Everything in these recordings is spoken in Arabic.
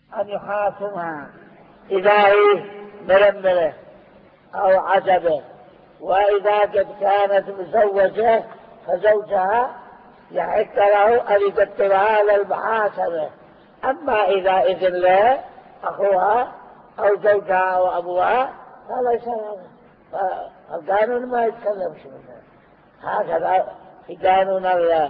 أن يحاكمها إذا هي مرملة أو عزبة، وإذا قد كانت مزوجة فزوجها يحق له أن يقدرها للمحاكمة. أما إذا إذن له أخوها أو زوجها أو أبوها فليس هذا، فالقانون ما يتكلمش منه. هكذا في قانون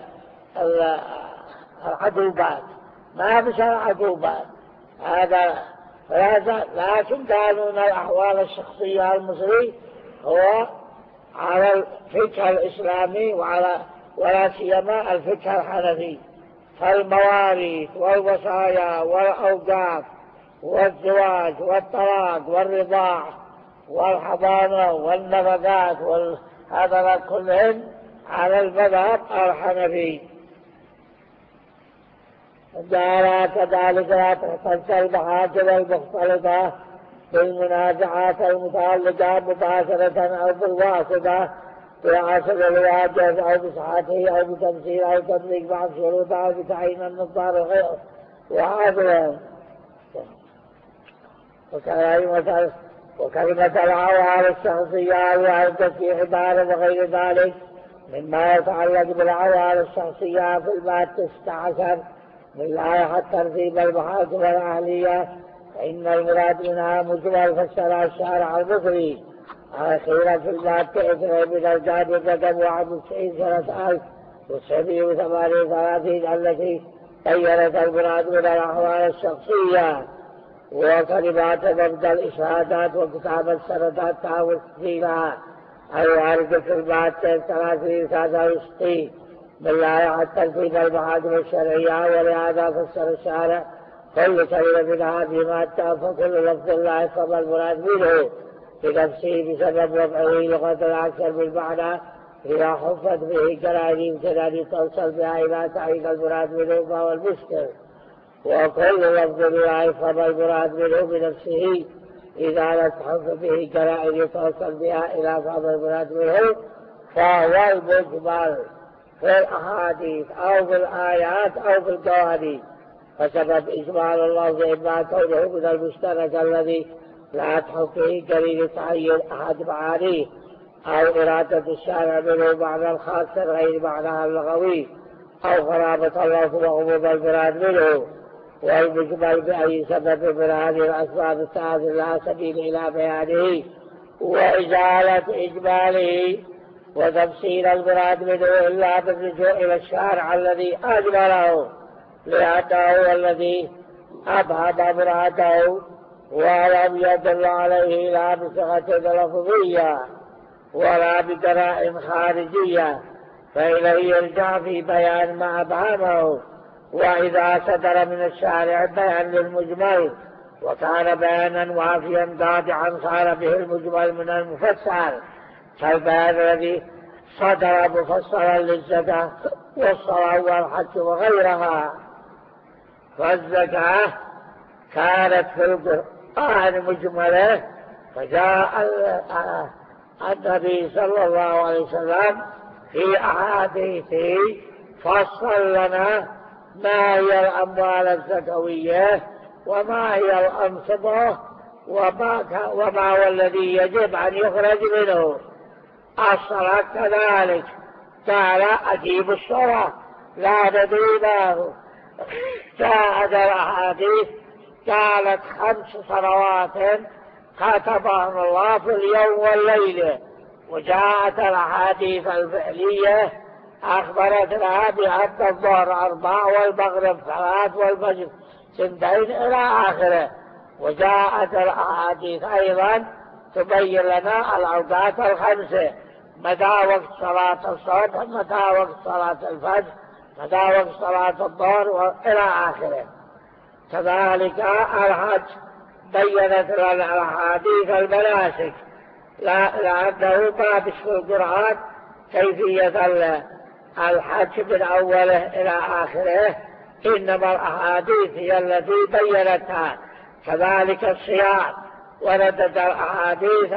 العقوبات، ما بشر عقوبات هذا. لكن قانون الأحوال الشخصية المصري هو على الفقه الإسلامي ولا سيما الفقه الحنفي، فالمواريث والوصايا والأوقاف والزواج والطلاق والرضاع والحضانة والنفقات هذا كلهم على المذهب الحنفي. جعل كذلك لا تختص المحاكم المختلطة بالمنازعات المتعلقة مباشرة أو بالواسطة بعصر الواجب أو بصحته أو بتمثيل أو تطبيق بعض شروطه أو بتعيين المقدار وغيره وهذا. وكلمة العوار الشخصية وعدة في عبارة وغير ذلك مما يتعلق بالعوار الشخصية في الباب 16 من لائحة ترتيب المحاكم الأهلية، فإن المراد منها مجمل فسر الشارع المصري أخيرا في الباب 9 بدرجات الرقم 91 سنة 1938 التي بيّنت المراد من الأحوال الشخصية وكلمات مبدأ الإشهادات وكتابة السندات وتسجيلها الواردة في الباب 33 من لائحة ترتيب المحاكم الشرعية. ولهذا فسر الشارع كل كلمة من هذه المادة فكل لفظ لا يفهم المراد منه بنفسه بسبب وضعه لغة أكثر بالمعنى إذا حفت به كلام يمكن أن توصل بها إلى تعيين المراد منه فهو المشكل. وكل لفظ لا يفهم المراد منه بنفسه إذا لم تحف به كلام يتوصل بها إلى فهم المراد منه فهو المجمل في الأحاديث أو في الآيات أو في القوانين. فسبب إجمال اللفظ إما كونه من المشترك الذي لا تحف به دليل تعين أحد معانيه أو إرادة الشارع منه معنى الخاص غير معناه اللغوي أو غرابة اللفظ وعموم المراد منه. والمجمل بأي سبب من هذه الأسباب الثلاث لا سبيل إلى بيانه وإزالة إجماله وتفسير المراد منه إلا بالرجوع إلى الشارع الذي أجمله، لأنه هو الذي أبهم مراده ولم يدل عليه لا بصيغة لفظية ولا بقرائن خارجية، فإليه يرجع في بيان ما أبهمه. وإذا صدر من الشارع بيان للمجمل وكان بيانا وافيا قاطعا صار به المجمل من المفسر، كالبيان الذي صدر مفسرا للزكاة والصلاة والحج وغيرها. فالزكاة كانت في القرآن مجملة، فجاء النبي صلى الله عليه وسلم في أحاديثه فصل لنا ما هي الأموال الزكوية وما هي الأنصبة وما هو الذي يجب أن يخرج منه. الصلاة كذلك قال أجيب الصلاة لا ندري. جاءت الأحاديث قالت 5 صلوات كتبهن الله في اليوم والليلة. وجاءت الأحاديث الفعلية أخبرتنا بأن الظهر 4 والمغرب 3 والفجر 2 إلى آخره. وجاءت الأحاديث أيضا تبين لنا الأوقات 5 متى وقت صلاة الصبح متى وقت صلاة الفجر متى وقت صلاة الظهر وإلى آخره. كذلك الحج بيّنت لنا الأحاديث المناسك لأنه ما في القرآن كيفية الحج من أوله إلى آخره، إنما الأحاديث هي التي بيّنتها. كذلك الصيام وردت الأحاديث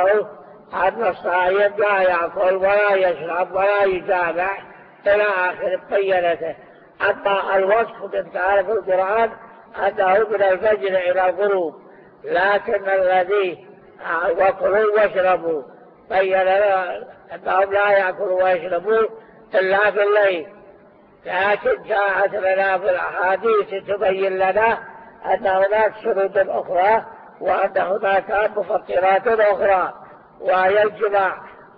أن الصائم لا يأكل ولا يشرب ولا يجامع إلى آخر بيّنته. أما الوصف من تعرف القرآن أنه من الفجر إلى الغروب، لكن الذي وكلوا واشربوا بين لنا أنهم لا يأكلوا ويشربوا إلا في الليل. لكن جاءت لنا في الأحاديث تبين لنا أن هناك شروط أخرى وأن هناك مفطرات أخرى، وهي الجماع.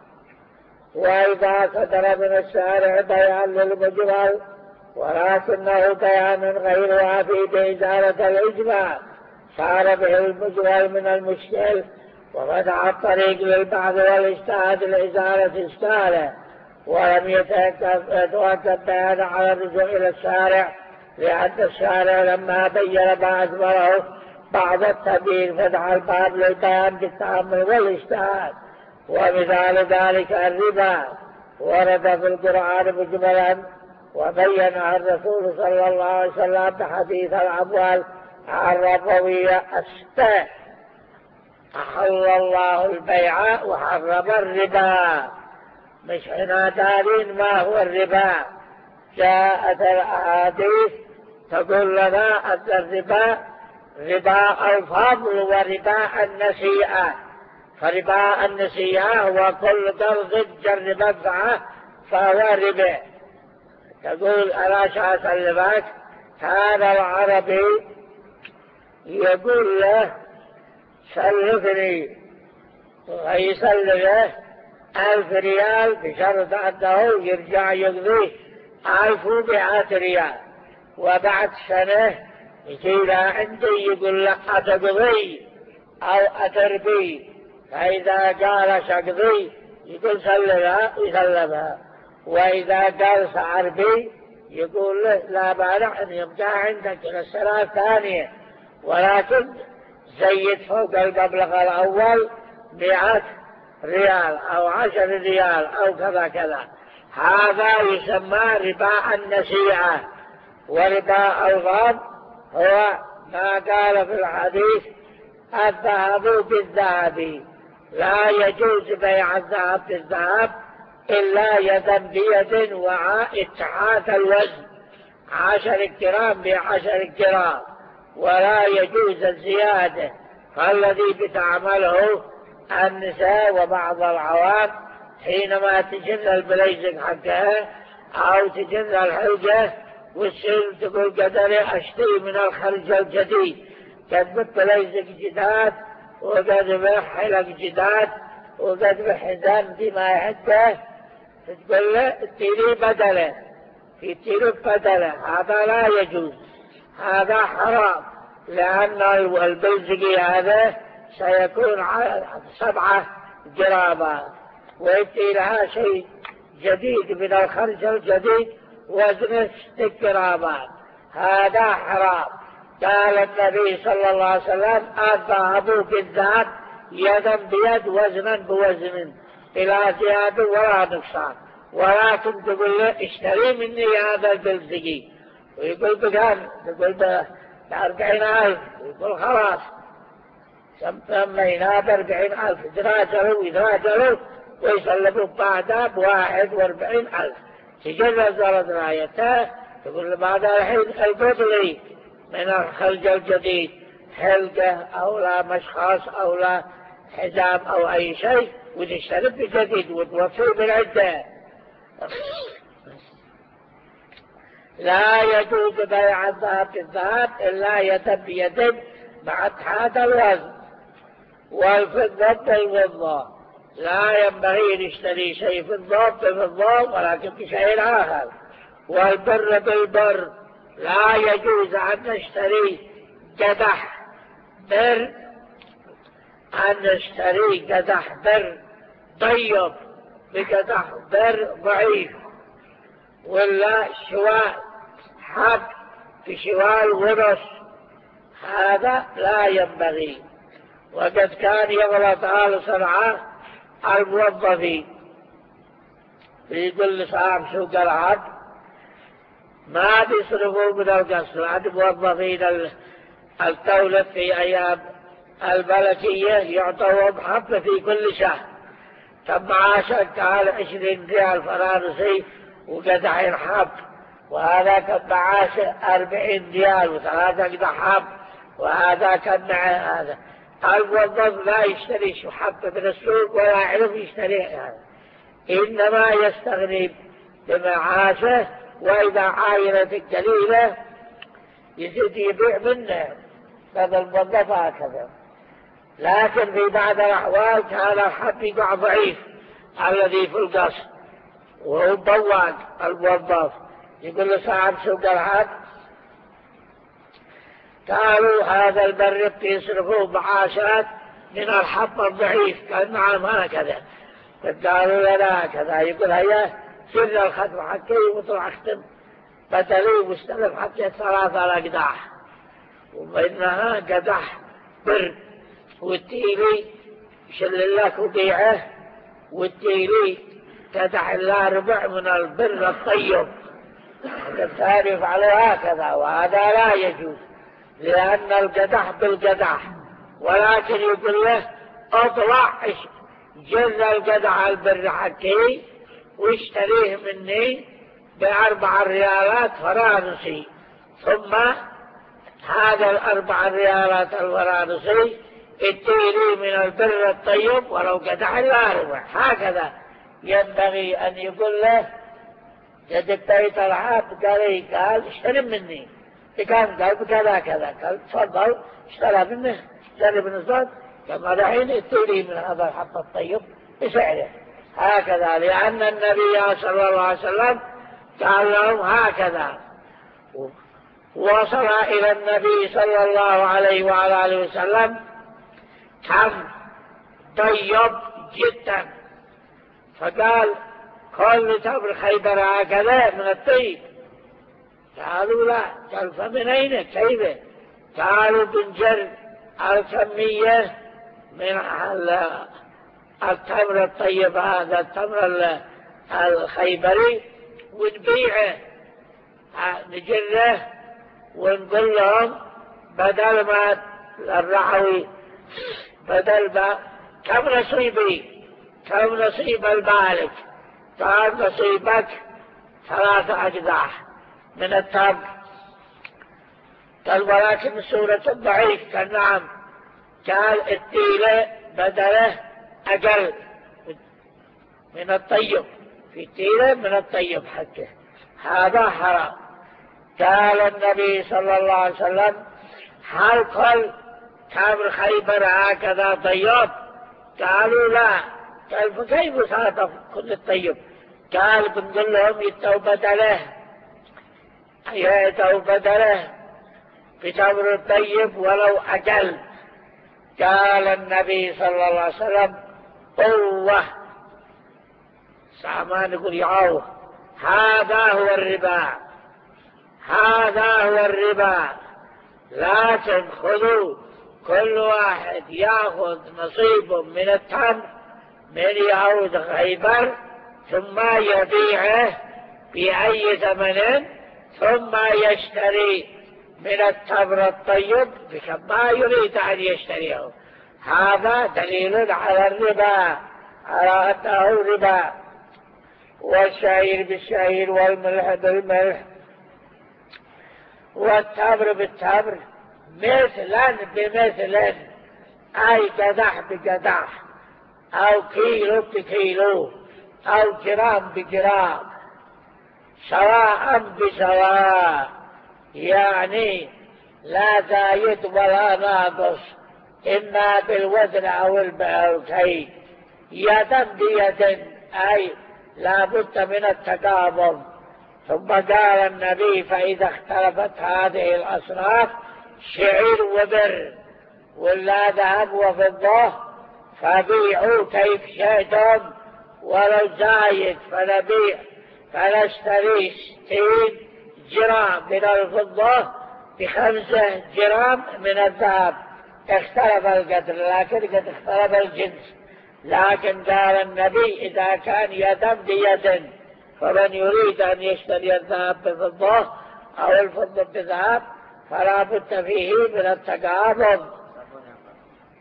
وإذا صدر من الشارع بيان للمجمل ولكنه بيان غير وافي بإزالة الإجماع صار به المجمل من المشكل وفتح الطريق للبعض والاجتهاد لإزالة إشكاله، ولم يتوقف بيان على الرجوع إلى الشارع، لأن الشارع لما بين ما أكبره بعض التبيين فتح الباب للبيان بالتأمل والاجتهاد. ومثال ذلك الربا ورد في القرآن مجملا وبينها الرسول صلى الله عليه وسلم بحديث الأموال الربوية الستة: أحل الله البيع وحرم الربا. مش حنا دارين ما هو الربا. جاءت الأحاديث تقول لنا أن الربا ربا الفضل وربا النسيئة. فربا النسيئة هو كل قرض جر منفعة فهو ربا. تقول ألا أسلمك، هذا العربي يقول له سلفني، ويسلمه 1000 ريال بشرط أنه يرجع يقضيه 1100 ريال، وبعد سنة يجي له عندي يقول له أتقضي أو أتربي، فإذا قال شقضي يقول سلمها ويسلمها، وإذا قال سأربي يقول له لا مانع أن يبقى عندك إلى السنة الثانية، ولكن زيد فوق المبلغ الأول 100 ريال أو 10 ريال أو كذا كذا. هذا يسمى ربا النسيئة. وربا الفضل هو ما قال في الحديث: الذهب بالذهب، لا يجوز بيع الذهب بالذهب إلا يدا بيد وعاء اتحاد الوزن 10 جرام ب10 جرام، ولا يجوز الزيادة. فالذي بتعمله النساء وبعض العوام حينما تجن البليزك حقها أو تجن الحلقة والسن تقول قدري أشتري من الخرج الجديد، قد بليزك جداد وقد بحلق جداد وقد بحزام فيما يحده، تقول له اتيري بدله في تيري بدله. هذا لا يجوز، هذا حرام، لأن البلزقي هذا سيكون 7 جرامات ويأتي لها شيء جديد من الخرج الجديد وزنه 6 جرامات، هذا حرام. قال النبي صلى الله عليه وسلم: الذهب بالذهب يدا بيد وزنا بوزن بلا زيادة ولا نقصان. ولكن تقول له اشتري مني هذا البلزقي، ويقول بكام؟ تقول ب40,000، يقول خلاص سمينا ب40,000، يتراجعوا ويسلموا بعدها ب41,000. تجرز رايته تقول له بعد الحين البطلي من الخلج الجديد حلقة أو لا مشخاص أو لا حزام أو أي شيء، وتشتري بجديد وتوفي بالعدة. لا يجوز بيع الذهب بالذهب إلا يدا بيد مع اتحاد الوزن. والفضة بالفضة، لا ينبغي نشتري شيء فضة بفضة ولكن بشيء آخر. والبر بالبر، لا يجوز أن نشتري قدح بر، أن نشتري قدح بر طيب بقدح بر ضعيف، ولا شواء حق بشواء ونص، هذا لا ينبغي. وقد كان يغلط أهل صنعاء الموظفين يقول لصاحب سوق العبد ما بيصرفوا من القصر عند موظفين الدولة في أيام الملكية يعطوهم حبة في كل شهر، طب معاشك قال 20 ريال فرنسي وقدحين حب، وهذا كان معاه 40 ريال و3 قدحام، وهذا كان معه هذا. الموظف لا يشتري شو حبة من السوق ولا يعرف يشتري هذا، إنما يستغني بمعاشه، وإذا عاينة قليلة يزيد يبيع منه هذا الموظف هكذا. لكن في بعض الأحوال كان الحب يقع ضعيف الذي في القصر، وهو بواق الموظف، يقول له صاحب سوق الحب قالوا هذا البرد يصرفوه معاشات من الحب الضعيف، قال نعم هكذا. قالوا لا كذا، يقول هيا سر الختم حكي وطلع اختم بدلي واستلف حتى 3 قداح، وبينها قدح بر، والتيلي يشل لك وبيعه، والتيلي قدح إلا ربع من البر الطيب. الثاني يفعلوا هكذا، وهذا لا يجوز لأن القدح بالقدح، ولكن يقول له اطلع جز القدح البر حكي واشتريه مني ب4 ريالات فرنسي، ثم هذا 4 ريالات الفرنسي اديني من البر الطيب ولو قدح لا ربع. هكذا ينبغي أن يقول له قد ابتيت الحاب، قال اشتري مني بكم، قال بكذا كذا، قال تفضل اشترى منه، اشتري من الزاد، كما دحين اديني من هذا الحب الطيب بسعره. هكذا لأن النبي صلى الله عليه وسلم قال لهم هكذا. وصل إلى النبي صلى الله عليه وعلى آله وسلم كم طيب جدا، فقال كل تمر خيبر هكذا من الطيب؟ قالوا لا. قال فمن أين كيف؟ قالوا بنجر الكمية من التمر الطيب هذا التمر الخيبري ونبيعه، نجره ونقول لهم بدل ما الرعوي بدل ما كم نصيبي، كم نصيب المالك؟ قال نصيبك 3 أجداح من التمر. قال ولكن سورة ضعيف، قال نعم. قال التيلة بدله أقل من الطيب، في التيلة من الطيب حتى هذا حرام. قال النبي صلى الله عليه وسلم هل كل تمر خيبر هكذا طيب؟ قالوا لا. قال فكيف صار كل الطيب؟ قال بنقول لهم يتوا بدله، يتوا بدله بتمر الطيب ولو أقل. قال النبي صلى الله عليه وسلم قوة سامان يقول يعوه، هذا هو الربا، هذا هو الربا. لكن خذوا كل واحد يأخذ نصيبه من التمر من يعود خيبر، ثم يبيعه بأي ثمن، ثم يشتري من التمر الطيب بكما يريد أن يشتريه. هذا دليل على الربا، على أنه ربا. والشعير بالشعير والملح بالملح والتمر بالتمر مثلا بمثل، أي قدح بقدح، أو كيلو بكيلو، أو جرام بجرام، سواء بسواء، يعني لا زايد ولا ناقص، إما بالوزن أو الكيل، يدا بيد، أي لا بد من التقابض. ثم قال النبي فإذا اختلفت هذه الأصناف شعير وبر ولا ذهب وفضة فبيعوا كيف شئتم، ولو زايد فنبيع فنشتري 60 جرام من الفضة ب5 جرام من الذهب. اختلف القدر لكن قد اختلف الجنس. لكن قال النبي إذا كان يدا بيد، فمن يريد أن يشتري الذهب بفضة أو الفضة بذهب فلا بد فيه من التقابض.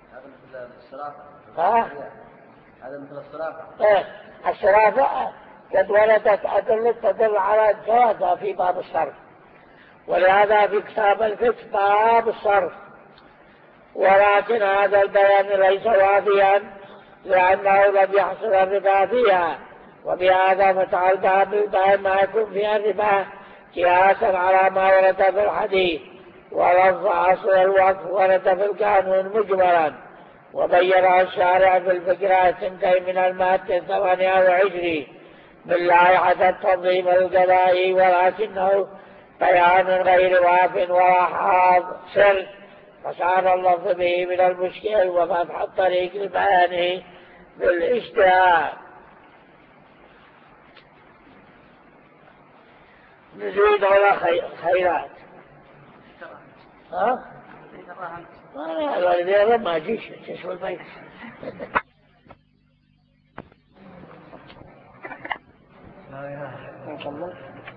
هذا مثل الصرافة. الصرافة قد وردت أدلة تدل على جوازها في باب الصرف، ولهذا في كتاب الفقه باب الصرف. ولكن هذا البيان ليس وافيا لأنه لم يحصل الربا فيها، وبهذا فتح الباب بالباب ما يكون فيها الربا قياسا على ما ورد في الحديث. ولفظ أصل الوقف ورد في القانون مجملا، وبين الشارع في الفقرة 2 من المادة 28 من لائحة التنظيم القضائي، ولكنه بيان غير واف ولا حاصل، فصار اللفظ به من المشكل وفتح الطريق لبيانه بالاجتهاد. نزيد على خيرات. ها؟ لا ما جيش تسوى البيت. نكمل.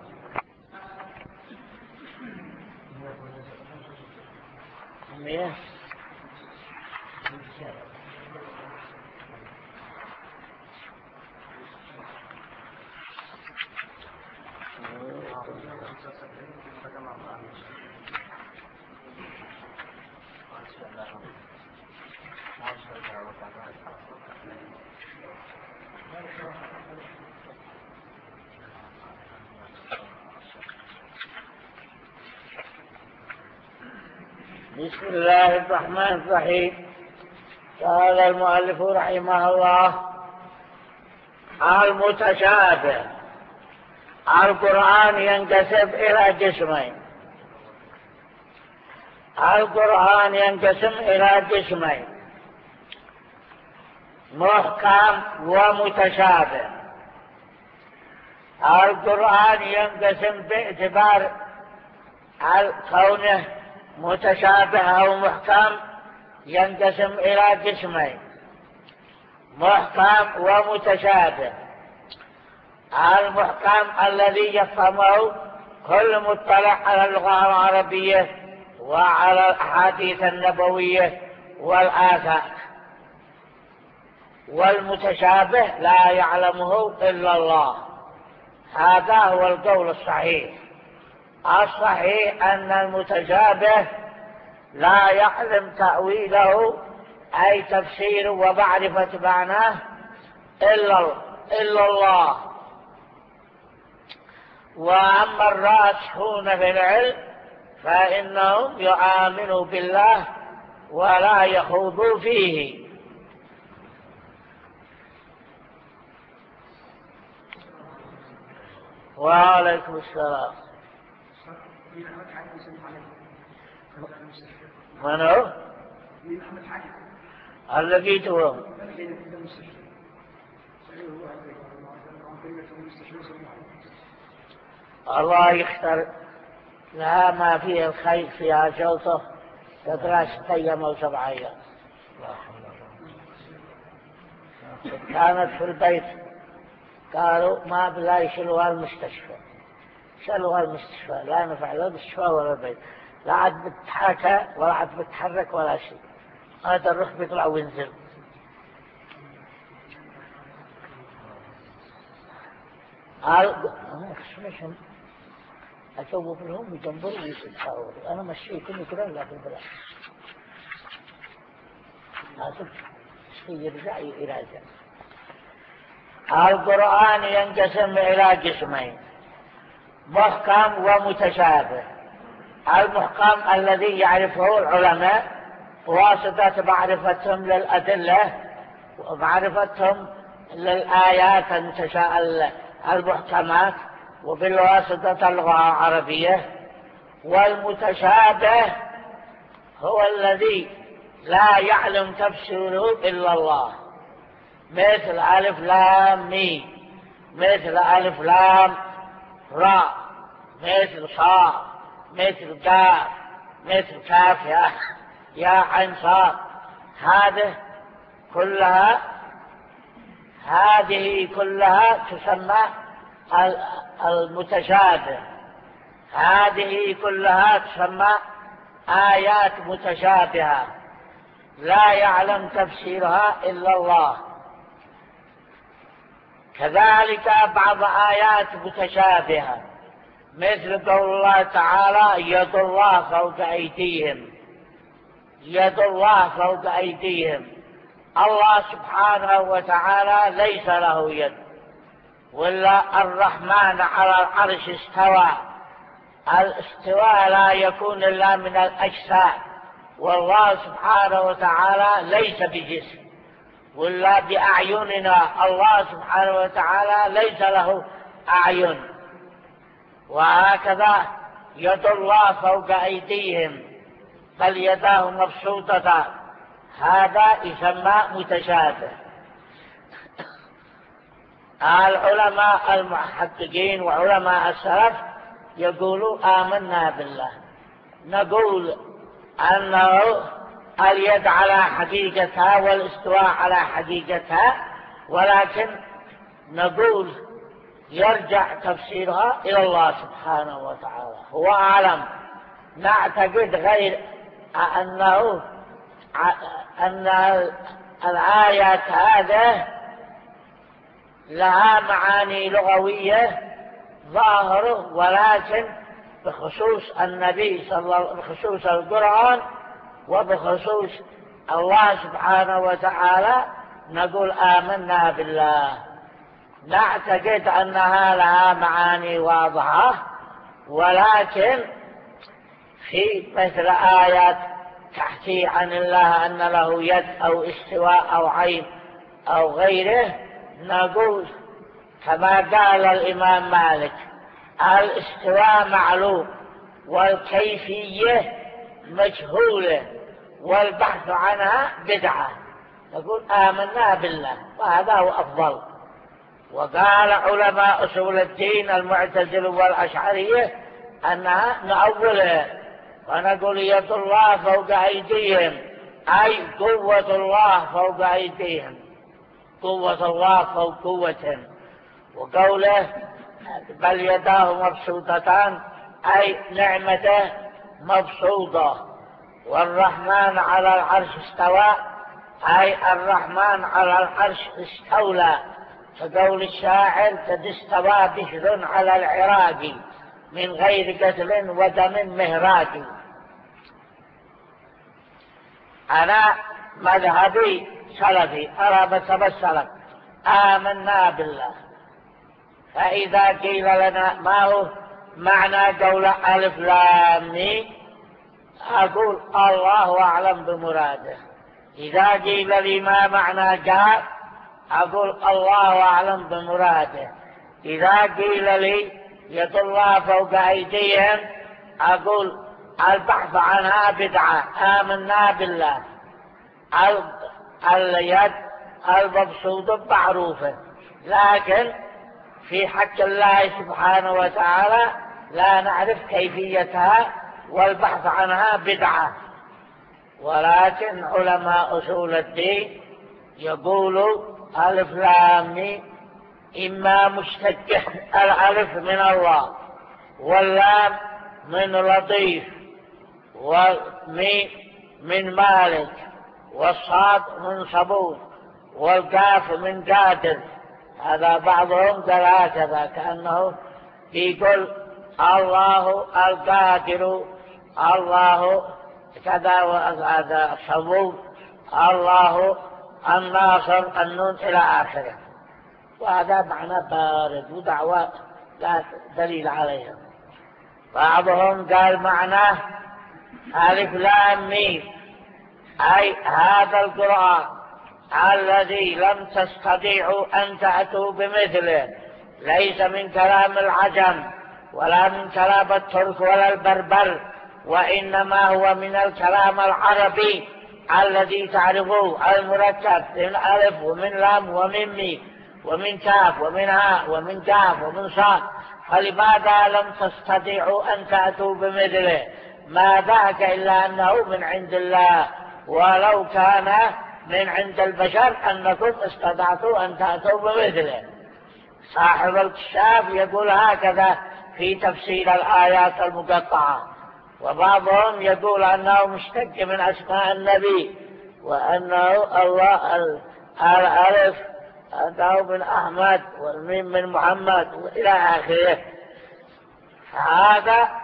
بسم الله الرحمن الرحيم. قال المؤلف رحمه الله: المتشابه. القرآن ينقسم إلى قسمين. القرآن ينقسم إلى قسمين: محكم ومتشابه. القرآن ينقسم باعتبار كونه متشابه أو محكم، ينقسم إلى قسمين: محكم ومتشابه. المحكم الذي يفهمه كل مطلع على اللغة العربية وعلى الأحاديث النبوية والآثار، والمتشابه لا يعلمه إلا الله. هذا هو القول الصحيح. الصحيح أن المتشابه لا يعلم تأويله أي تفسير ومعرفة معناه إلا الله. وأما الراسخون في العلم فإنهم يؤمنوا بالله ولا يخوضوا فيه. وعليكم السلام. من هو؟ الذي توهم. الله يختار لها ما فيه الخير فيها جلطة تدرى 6 أيام أو 7 أيام. كانت في البيت قالوا ما بلا يشيلوها المستشفى. شالوها المستشفى، لا نفع لا المستشفى ولا البيت، لا عاد بتحاكى ولا عاد بتحرك ولا شيء. هذا الروح بيطلع وينزل. أشوفوا فيهم يجنبروا ويتحاوروا. أنا مشيتني كده لا في البلاد. هذا شيء يرجع إلى القرآن ينقسم إلى قسمين: محكم ومتشابه. المحكم الذي يعرفه العلماء بواسطة معرفتهم للأدلة ومعرفتهم للآيات المحكمات وبالواسطة اللغة العربية. والمتشابه هو الذي لا يعلم تفسيره إلا الله، مثل ألف لام ميم، مثل ألف لام راء، مثل صاد، مثل كاف، مثل كاف يا عين صاد. هذه كلها تسمى المتشابه. هذه كلها تسمى آيات متشابهة لا يعلم تفسيرها إلا الله. كذلك بعض آيات متشابهة مثل قول الله تعالى يد الله فوق أيديهم، يد الله فوق أيديهم. الله سبحانه وتعالى ليس له يد، ولا الرحمن على العرش استوى. الاستواء لا يكون إلا من الأجسام، والله سبحانه وتعالى ليس بجسم ولا بأعيننا. الله سبحانه وتعالى ليس له أعين. وهكذا يد الله فوق أيديهم بل يداه مبسوطتان، هذا يسمى متشابه. العلماء المحققين وعلماء السلف يقولوا آمنا بالله، نقول أنه اليد على حقيقتها والاستواء على حقيقتها، ولكن نقول يرجع تفسيرها إلى الله سبحانه وتعالى، هو أعلم. نعتقد غير أن الآيات هذه لها معاني لغوية ظاهرة، ولكن بخصوص النبي بخصوص القرآن وبخصوص الله سبحانه وتعالى نقول آمنا بالله. نعتقد أنها لها معاني واضحة، ولكن في مثل آيات تحكي عن الله أن له يد أو استواء أو عين أو غيره، نقول كما قال الإمام مالك الاستواء معلوم والكيفية مجهولة والبحث عنها بدعة، نقول آمنا بالله، وهذا هو أفضل. وقال علماء أصول الدين المعتزلة والأشعرية أنها نأولها ونقول يد الله فوق أيديهم، أي قوة الله فوق أيديهم، قوة الله فوق قوتهم. وقوله بل يداه مبسوطتان أي نعمته مبسوطة. والرحمن على العرش استوى أي الرحمن على العرش استولى، كقول الشاعر قد استوى بشر على العراق من غير قتل ودم مهراق. أنا مذهبي سلفي أرى مذهب السلف آمنا بالله. فإذا قيل لنا ما هو معنى قول ألف لام ميم أقول الله أعلم بمراده. إذا قيل لي ما معنى جاء أقول الله أعلم بمراده. إذا قيل لي يد الله فوق أيديهم أقول البحث عنها بدعة، آمنا بالله. اليد المبسوطة معروفة، لكن في حق الله سبحانه وتعالى لا نعرف كيفيتها والبحث عنها بدعة. ولكن علماء أصول الدين يقولوا ألف لام ميم إما مشتق الألف من الله واللام من لطيف والميم من مالك والصاد من صبور والكاف من قادر. هذا بعضهم قال هكذا كأنه يقول الله القادر، الله كذا وهذا صبور، الله الناصر، النون إلى آخره. وهذا معنى بارد ودعوات لا دليل عليها. بعضهم قال معناه ألف لام ميم أي هذا القرآن الذي لم تستطيعوا أن تأتوا بمثله، ليس من كلام العجم ولا من كلام الترك ولا البربر، وإنما هو من الكلام العربي الذي تعرفوه المركب من ألف ومن لام ومن ميم ومن كاف ومن هاء ومن كاف ومن صاد، فلماذا لم تستطيعوا أن تأتوا بمثله؟ ما ذاك إلا أنه من عند الله، ولو كان من عند البشر أنكم استطعتوا أن تأتوا بمثله. صاحب الكشاف يقول هكذا في تفسير الآيات المقطعة. وبعضهم يقول أنه مشتق من أسماء النبي، وأنه الله الألف التاء من أحمد والميم من محمد وإلى آخره. هذا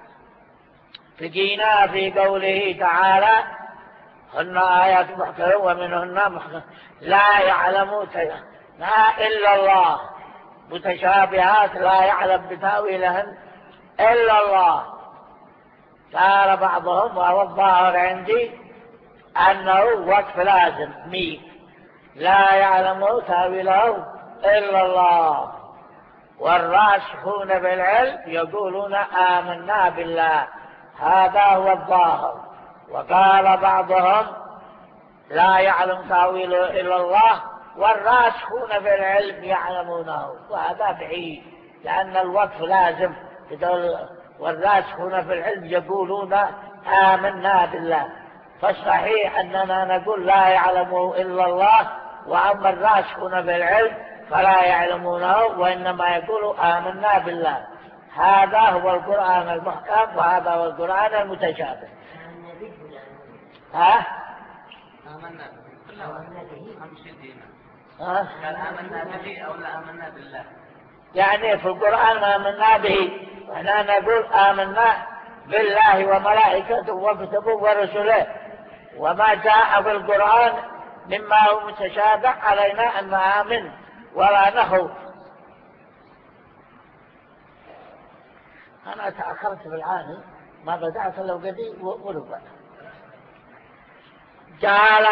تجينا في قوله تعالى هن آيات محكمة ومنهن محكمة لا يعلم إلا الله، متشابهات لا يعلم بتاويلهن إلا الله. قال بعضهم وهو الظاهر عندي أنه وصف لازم لا يعلم تاويله إلا الله. والراسخون بالعلم يقولون آمنا بالله، هذا هو الظاهر. وقال بعضهم لا يعلم تاويله إلا الله والراسخون بالعلم يعلمونه، وهذا بعيد لأن الوقف لازم. والراسخون في العلم يقولون آمنا بالله، فالصحيح أننا نقول لا يعلمه إلا الله، وأما الراسخون بالعلم فلا يعلمونه وإنما يقولوا آمنا بالله. هذا هو القرآن المحكم وهذا هو القرآن المتشابه. ها؟ آمنا قال آمنا به أو لا آمنا بالله؟ يعني في القرآن آمنا به، ونحن نقول آمنا بالله وملائكته وكتبه ورسله، وما جاء في القرآن مما هو متشابه علينا أن نآمن ولا نخوف. أنا تأخرت في العاني، ما بدأت لو قدي وربع. قال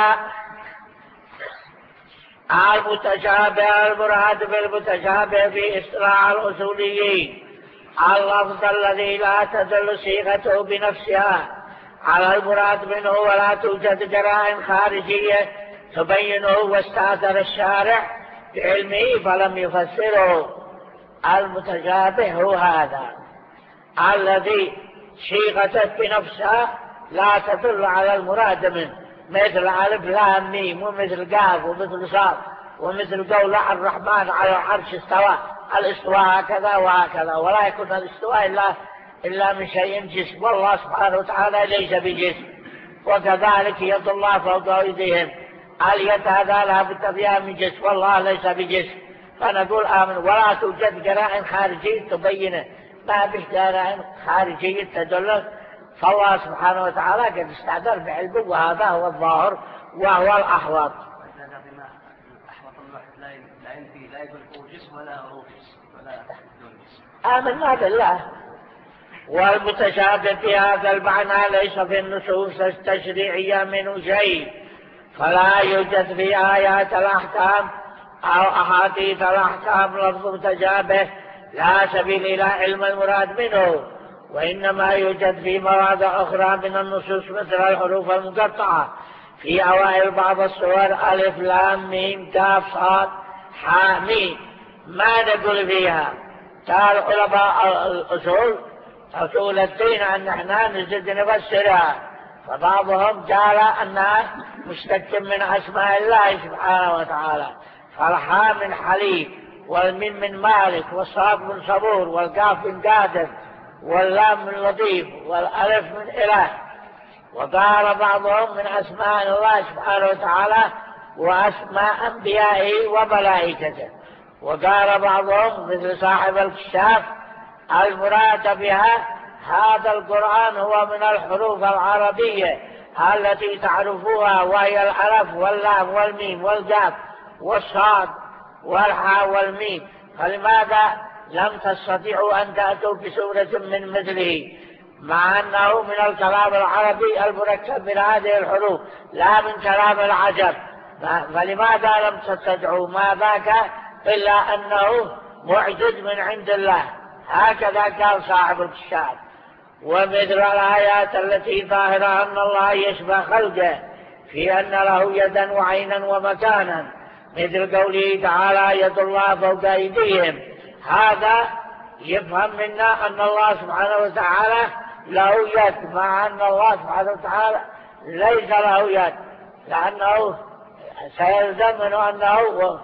المتشابه المراد بالمتشابه في إصطلاح الأصوليين اللفظ الذي لا تدل صيغته بنفسها على المراد منه ولا توجد جرائم خارجية تبينه، واستأثر الشارع بعلمه فلم يفسره. المتشابه هو هذا الذي صيغته بنفسها لا تدل على المراد منه، مثل ألف لام ميم ومثل قاف ومثل صاد ومثل قول الرحمن على العرش استوى، الاستواء هكذا وهكذا، ولا يكون الاستواء إلا من شيء جسم، والله سبحانه وتعالى ليس بجسم. وكذلك يد الله فوق أيديهم، اليد هذا لا بد فيها من جسم والله ليس بجسم. فنقول آمن ولا توجد جرائم خارجية تبينه، ما به جرائم خارجية تدل، فالله سبحانه وتعالى قد استعذر بعلمه، وهذا هو الظاهر وهو الأحوط. لا يكون جسم ولا روح ولا دون جسم. آمنا بالله. والمتشابه في هذا المعنى ليس في النصوص التشريعية منه شيء، فلا يوجد في آيات الأحكام أو أحاديث الأحكام لفظ متشابه لا سبيل إلى علم المراد منه، وإنما يوجد في مواضع أخرى من النصوص مثل الحروف المقطعة في أوائل بعض السور ألف لام ميم كاف صاد حاء ميم، ما نقول فيها. قال علماء الأصول أصول الدين أن احنا نزيد نفسرها، فبعضهم قال أنها مشتق من أسماء الله سبحانه وتعالى، فالحاء من حليم والميم من مالك والصاد من صبور والقاف من قادر واللام من لطيف والألف من إله. وقال بعضهم من أسماء الله سبحانه وتعالى وأسماء أنبيائه وملائكته. وقال بعضهم مثل صاحب الكشاف المراد بها هذا القرآن هو من الحروف العربية التي تعرفوها، وهي الألف واللام والميم والقاف والصاد والحاء والميم، فلماذا لم تستطيعوا أن تأتوا بسورة من مثله مع أنه من الكلام العربي المركب من هذه الحروف لا من كلام العجم؟ فلماذا لم تستطيعوا؟ ما ذاك إلا أنه معجز من عند الله، هكذا قال صاحب الكشاف. ومثل الآيات التي ظاهرة أن الله يشبه خلقه في أن له يدا وعينا ومكانا، مثل قوله تعالى يد الله فوق أيديهم، هذا يفهم منا أن الله سبحانه وتعالى له يد، مع أن الله سبحانه وتعالى ليس له يد، لأنه سيلزم منه أنه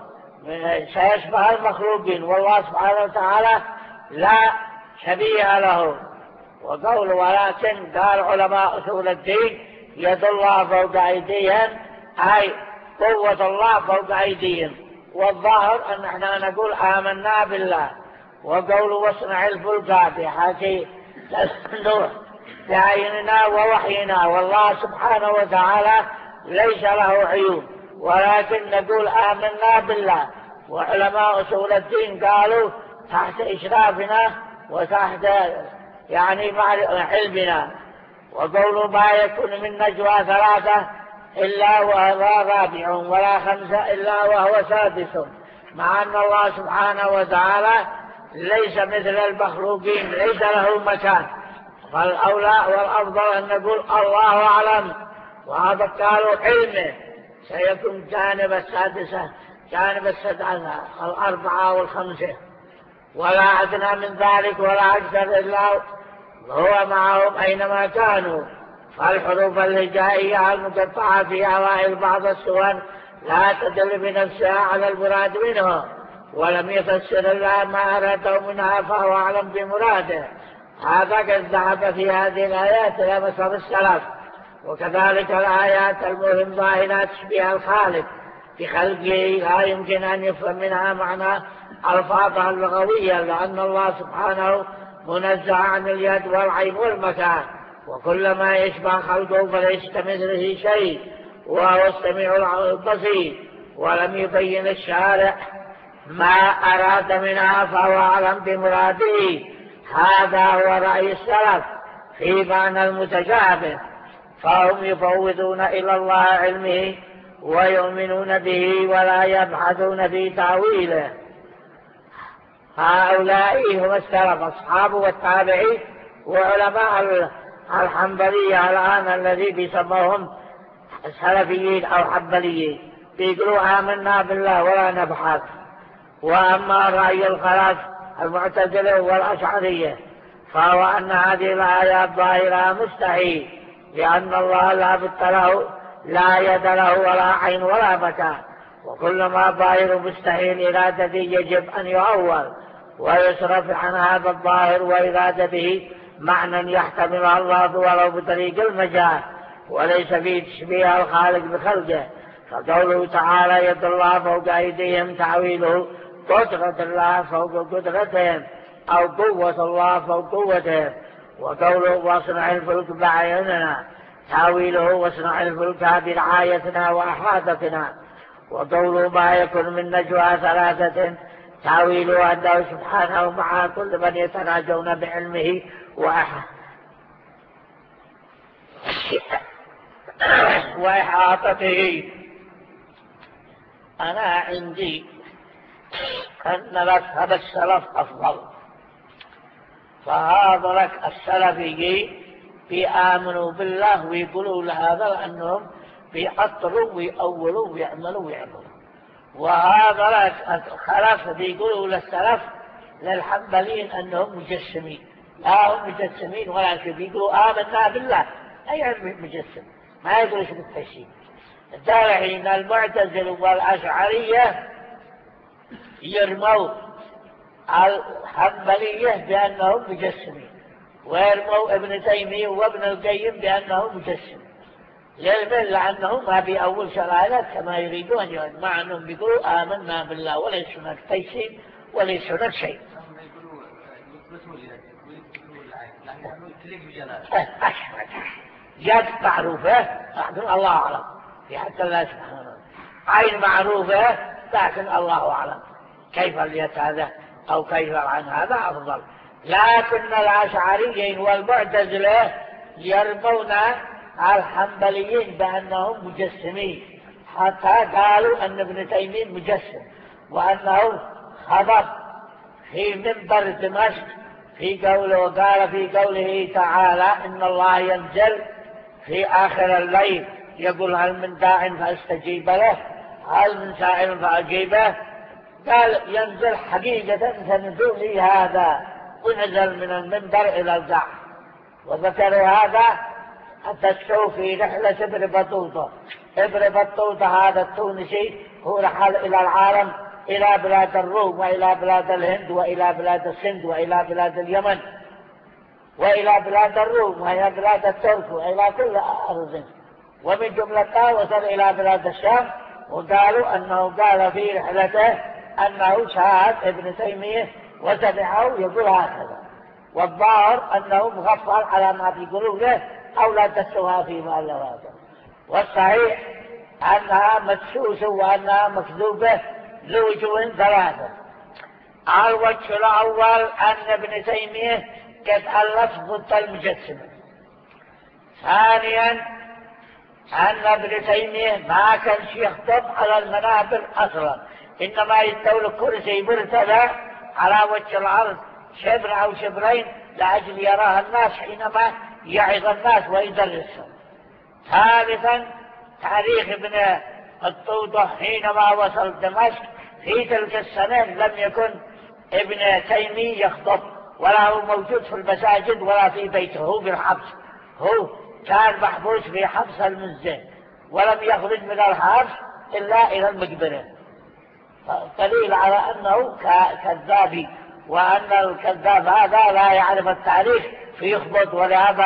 سيشبه المخلوقين، والله سبحانه وتعالى لا شبيه له. وقول ولكن قال علماء أصول الدين يد الله فوق أيديهم، أي قوة الله فوق أيديهم، والظاهر أن احنا نقول آمنا بالله، وقول واصنع الفلك بحكي نوح بعيننا ووحينا، والله سبحانه وتعالى ليس له عيون، ولكن نقول آمنا بالله. وعلماء أصول الدين قالوا تحت إشرافنا وتحت يعني علمنا. وقولوا ما يكون من نجوى ثلاثة إلا وهو رابع ولا خمسة إلا وهو سادس، مع أن الله سبحانه وتعالى ليس مثل المخلوقين، ليس له مكان. فالأولى والأفضل أن نقول الله أعلم، وهذا قالوا علمه سيكون جانب السادسة جانب السادسة الأربعة والخمسة، ولا أدنى من ذلك ولا أكثر إلا هو معهم أينما كانوا. فالحروف الهجائية المقطعة في أوائل بعض السور لا تدل بنفسها على المراد منه، ولم يفسر الله ما أراده منها، فهو أعلم بمراده. هذا قد ذهب في هذه الآيات إلى مصدر السلف. وكذلك الآيات المهم ظاهرة تشبيه الخالق بخلقه لا يمكن أن يفهم منها معنى ألفاظها اللغوية، لأن الله سبحانه منزه عن اليد والعين والمكان، وكل ما يشبه خلقه فليس كمثله شيء وهو السميع البصير. ولم يبين الشارع ما أراد منها، فهو أعلم بمراده. هذا هو رأي السلف في معنى المتشابه، فهم يفوضون إلى الله علمه ويؤمنون به ولا يبحثون في تأويله. هؤلاء هم السلف أصحاب والتابعين وعلماء الحنبلية الآن الذي بيسموهم السلفيين أو حنبليين، بيقولوا آمنا بالله ولا نبحث. وأما رأي الخلف المعتزلة والأشعرية فهو أن هذه الآيات ظاهرة مستحيل، لأن الله لا بد له لا يد له ولا عين ولا مكان، وكل ما ظاهر مستحيل إرادته يجب أن يؤول ويصرف عن هذا الظاهر وإرادته معنى يحتمل الله ولو بطريق المجال، وليس فيه تشبيه الخالق بخلقه. فقوله تعالى يد الله فوق أيديهم تعويله قدرة الله فوق قدرتهم أو قوة الله فوق قوتهم. وقوله واصنع الفلك بأعيننا تعويله واصنع الفلك برعايتنا وأحاطتنا. وقوله ما يكون من نجوى ثلاثة تعويله أنه سبحانه مع كل من يتناجون بعلمه وإحاطته. أنا عندي أن مذهب السلف أفضل، فهذا لك السلفيين بيآمنوا بالله ويقولوا لهذا لأنهم بيعطلوا ويأولوا ويعملوا. وهذا لك الخلف بيقولوا للسلف للحنبليين أنهم مجسمين، لا هم مجسمين ولكن بيقولوا آمنا بالله أي مجسم، ما يقولوا شو بالتشريع. الحين المعتزلة والأشعرية يرموا الحنبلية بأنهم مجسمين، ويرموا ابن تيمية وابن القيم بأنهم مجسمين، لأنهم ما بأول شرائط كما يريدون، مع أنهم بيقولوا آمنا بالله وليس هناك تيسير وليس هناك شيء. يد معروفة لكن الله أعلم، في حتى الله سبحانه. عين معروفة لكن الله أعلم كيف اليد هذا أو كيف عن هذا أفضل. لكن الأشعريين والمعتزلة يرمون الحنبليين بأنهم مجسمين، حتى قالوا أن ابن تيمية مجسم، وأنه خبر في منبر دمشق في قوله، وقال في قوله تعالى إن الله ينزل في آخر الليل يقول هل من داع فاستجيب له هل من سائل فأجيبه. قال ينزل حقيقة سنزول هذا، ونزل من المنبر إلى القاع. وذكروا هذا التسعو في رحلة ابن بطوطة. ابن بطوطة هذا التونسي هو رحل إلى العالم، إلى بلاد الروم وإلى بلاد الهند وإلى بلاد السند وإلى بلاد اليمن وإلى بلاد الروم وإلى بلاد الترك وإلى كل أرض، ومن جملتها وصل إلى بلاد الشام وقالوا أنه قال في رحلته أنه شاهد ابن تيمية وسمعه يقول هكذا، والظاهر أنه مغفل على ما بيقولوا له أو لا تسوها فيما له. والصحيح أنها مدسوسة وأنها مكذوبة لوجوه ثلاثة. الوجه الأول أن ابن تيمية قد ألف ضد المجسمة. ثانيا أن ابن تيمية ما كان يخطب على المنابر أصلا، إنما يستوي الكرسي مرتفع على وجه الأرض شبر أو شبرين لأجل يراها الناس حينما يعظ الناس ويدرسهم. ثالثا تاريخ ابن الطوطة حينما وصل دمشق في تلك السنة لم يكن ابن تيمية يخطب ولا هو موجود في المساجد ولا في بيته، هو بالحبس، هو كان محبوس في حبس المزة ولم يخرج من الحبس إلا إلى المقبرة. دليل على أنه كذابي، وأن الكذاب هذا لا يعرف التاريخ فيخبط، ولهذا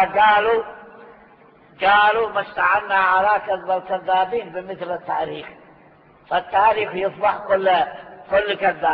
قالوا ما استعنا على كذب الكذابين بمثل التاريخ، فالتاريخ يصبح كل كذاب.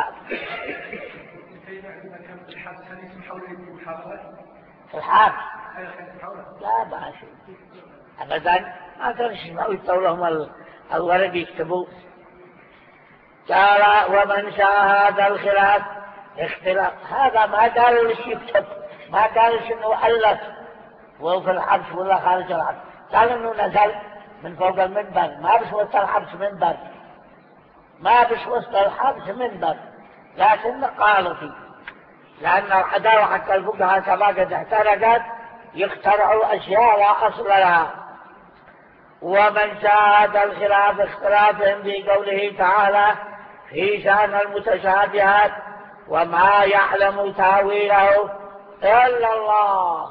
الحبس لا بأس أبدا، ما كانش يسووا لهم الورد يكتبوا. قال ومن شاء هذا الخلاف اختلاف، هذا ما قال ليش يكتب، ما قال انه ألف وهو في الحبس ولا خارج الحبس، قال انه نزل من فوق المنبر، ما بش وسط الحبس منبر، ما بش وسط الحبس منبر، لكن قالوا فيه لأن العداوة حتى الفقهاء كما قد احترقت يخترعوا أشياء لا أصل لها. ومن شاهد الخلاف اختلافهم في قوله تعالى في شأن المتشابهات وما يعلم تاويله إلا الله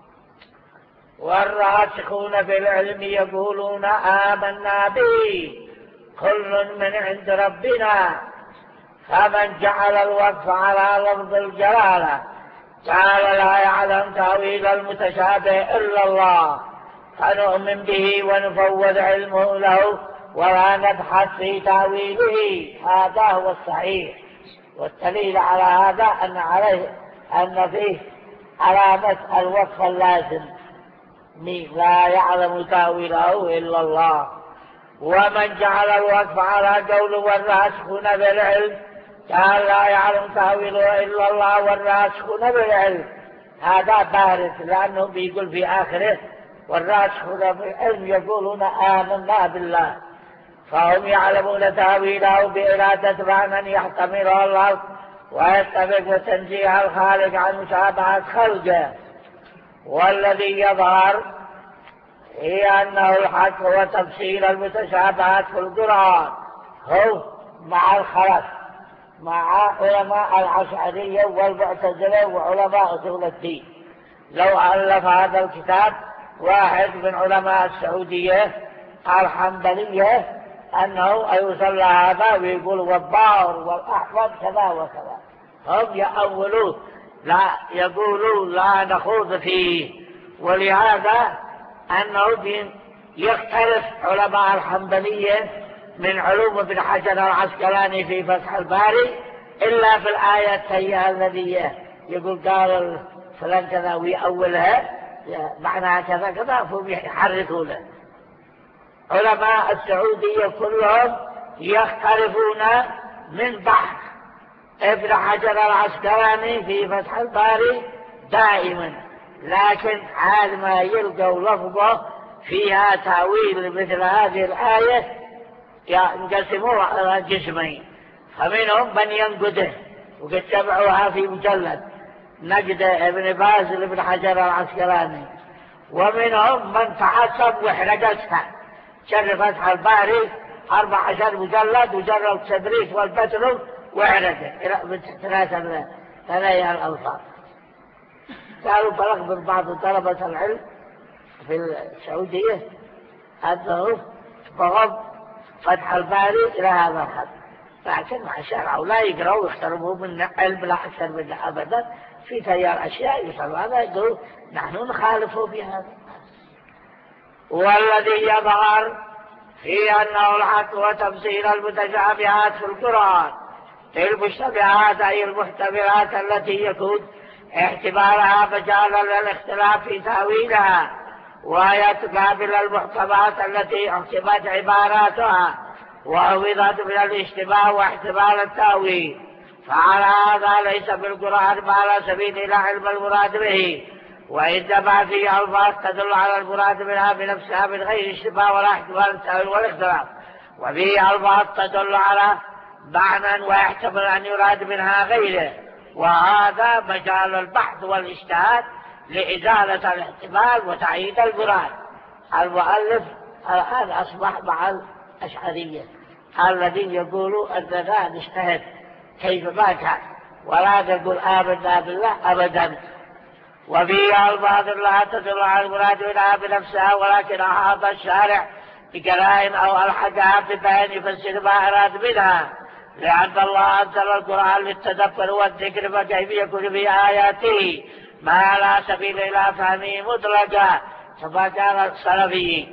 والراسخون في العلم يقولون آمنا به كل من عند ربنا. فمن جعل الوقف على لفظ الجلالة قال لا يعلم تاويل المتشابه إلا الله، فنؤمن به ونفوض علمه له ولا نبحث في تاويله، هذا هو الصحيح. والدليل على هذا أن فيه علامة الوقف اللازم، لا يعلم تاويله إلا الله. ومن جعل الوقف على قول والراسخون بالعلم قال لا يعلم تاويله إلا الله والراسخون بالعلم، هذا بارد، لأنه بيقول في آخره والراسخون بالعلم يقولون آمنا بالله، فهم يعلمون تاويله بإرادة معنى يحتمله الله ويتفق وتنزيه الخالق عن مشابهة خلقه. والذي يظهر هي أنه الحق هو تفسير المتشابهات في القرآن، هو مع الخلف مع علماء الأشعرية والمعتزلة وعلماء أصول الدين. لو ألف هذا الكتاب واحد من علماء السعودية الحنبلية أنه يوصل هذا ويقول والظاهر والأحفظ كذا وكذا، هم يأولوه لا يقولوا لا نخوض فيه. ولهذا أنه يختلف علماء الحنبلية من علوم ابن حجر العسقلاني في فتح الباري إلا في الآية السيئة الذي يقول قال فلان كذا ويأولها معناها كذا كذا، فهم يحرفونه. علماء السعودية كلهم يختلفون من بحث ابن حجر العسقلاني في فتح الباري دائما، لكن حال ما يلقوا لفظه فيها تأويل مثل هذه الآية ينقسموا على جسمين، فمنهم من ينقده وقد جمعوها في مجلد نقد ابن باز لابن حجر العسقلاني، ومنهم من تعصب وحرقتها شر فتح الباري 14 مجلد وجر التدريس والبتر وحرقه إلى ثلاثة الألفاظ. قالوا بلغ من بعض طلبة العلم في السعودية أنه بغض فتح الباري إلى هذا الحد، لكن مع الشرع ولا يقرأوا ويختربوا من علم لا أكثر من أبدا في تيار أشياء يصل هذا يقولوا نحن نخالفه بهذا. والذي يظهر في أنه الحق وتفسير المتشابهات في القرآن. المشتبهات أي المحتملات التي يكون احتمالها مجالا للاختلاف في تأويلها، وهي تقابل المحكمات التي احتمت عباراتها وعوضت من الاشتباه واحتمال التأويل. فعلى هذا ليس بالقرآن ما على سبيل إلى علم المراد به، وإنما فيه ألفاظ تدل على المراد منها بنفسها من غير اشتباه ولا احتمال التأويل والاختلاف، وفيه ألفاظ تدل على معنى ويحتمل أن يراد منها غيره، وهذا مجال البحث والاجتهاد لإزالة الاحتمال وتعيين المراد. المؤلف الآن أصبح مع الأشعرية الذين يقولوا أننا نجتهد كيف ما كان ولا نقول آمنا بالله أبدا. وفيه ألفاظ لا تدل على المراد منها بنفسها، ولكن أحاط الشارع بكلام أو ألحقها ببيان يفسر ما أراد منها، لأن الله أنزل القرآن للتدبر والذكر، فكيف يكون بآياته ما على سبيل إلى فهمه مطلقا كما كان السلفي.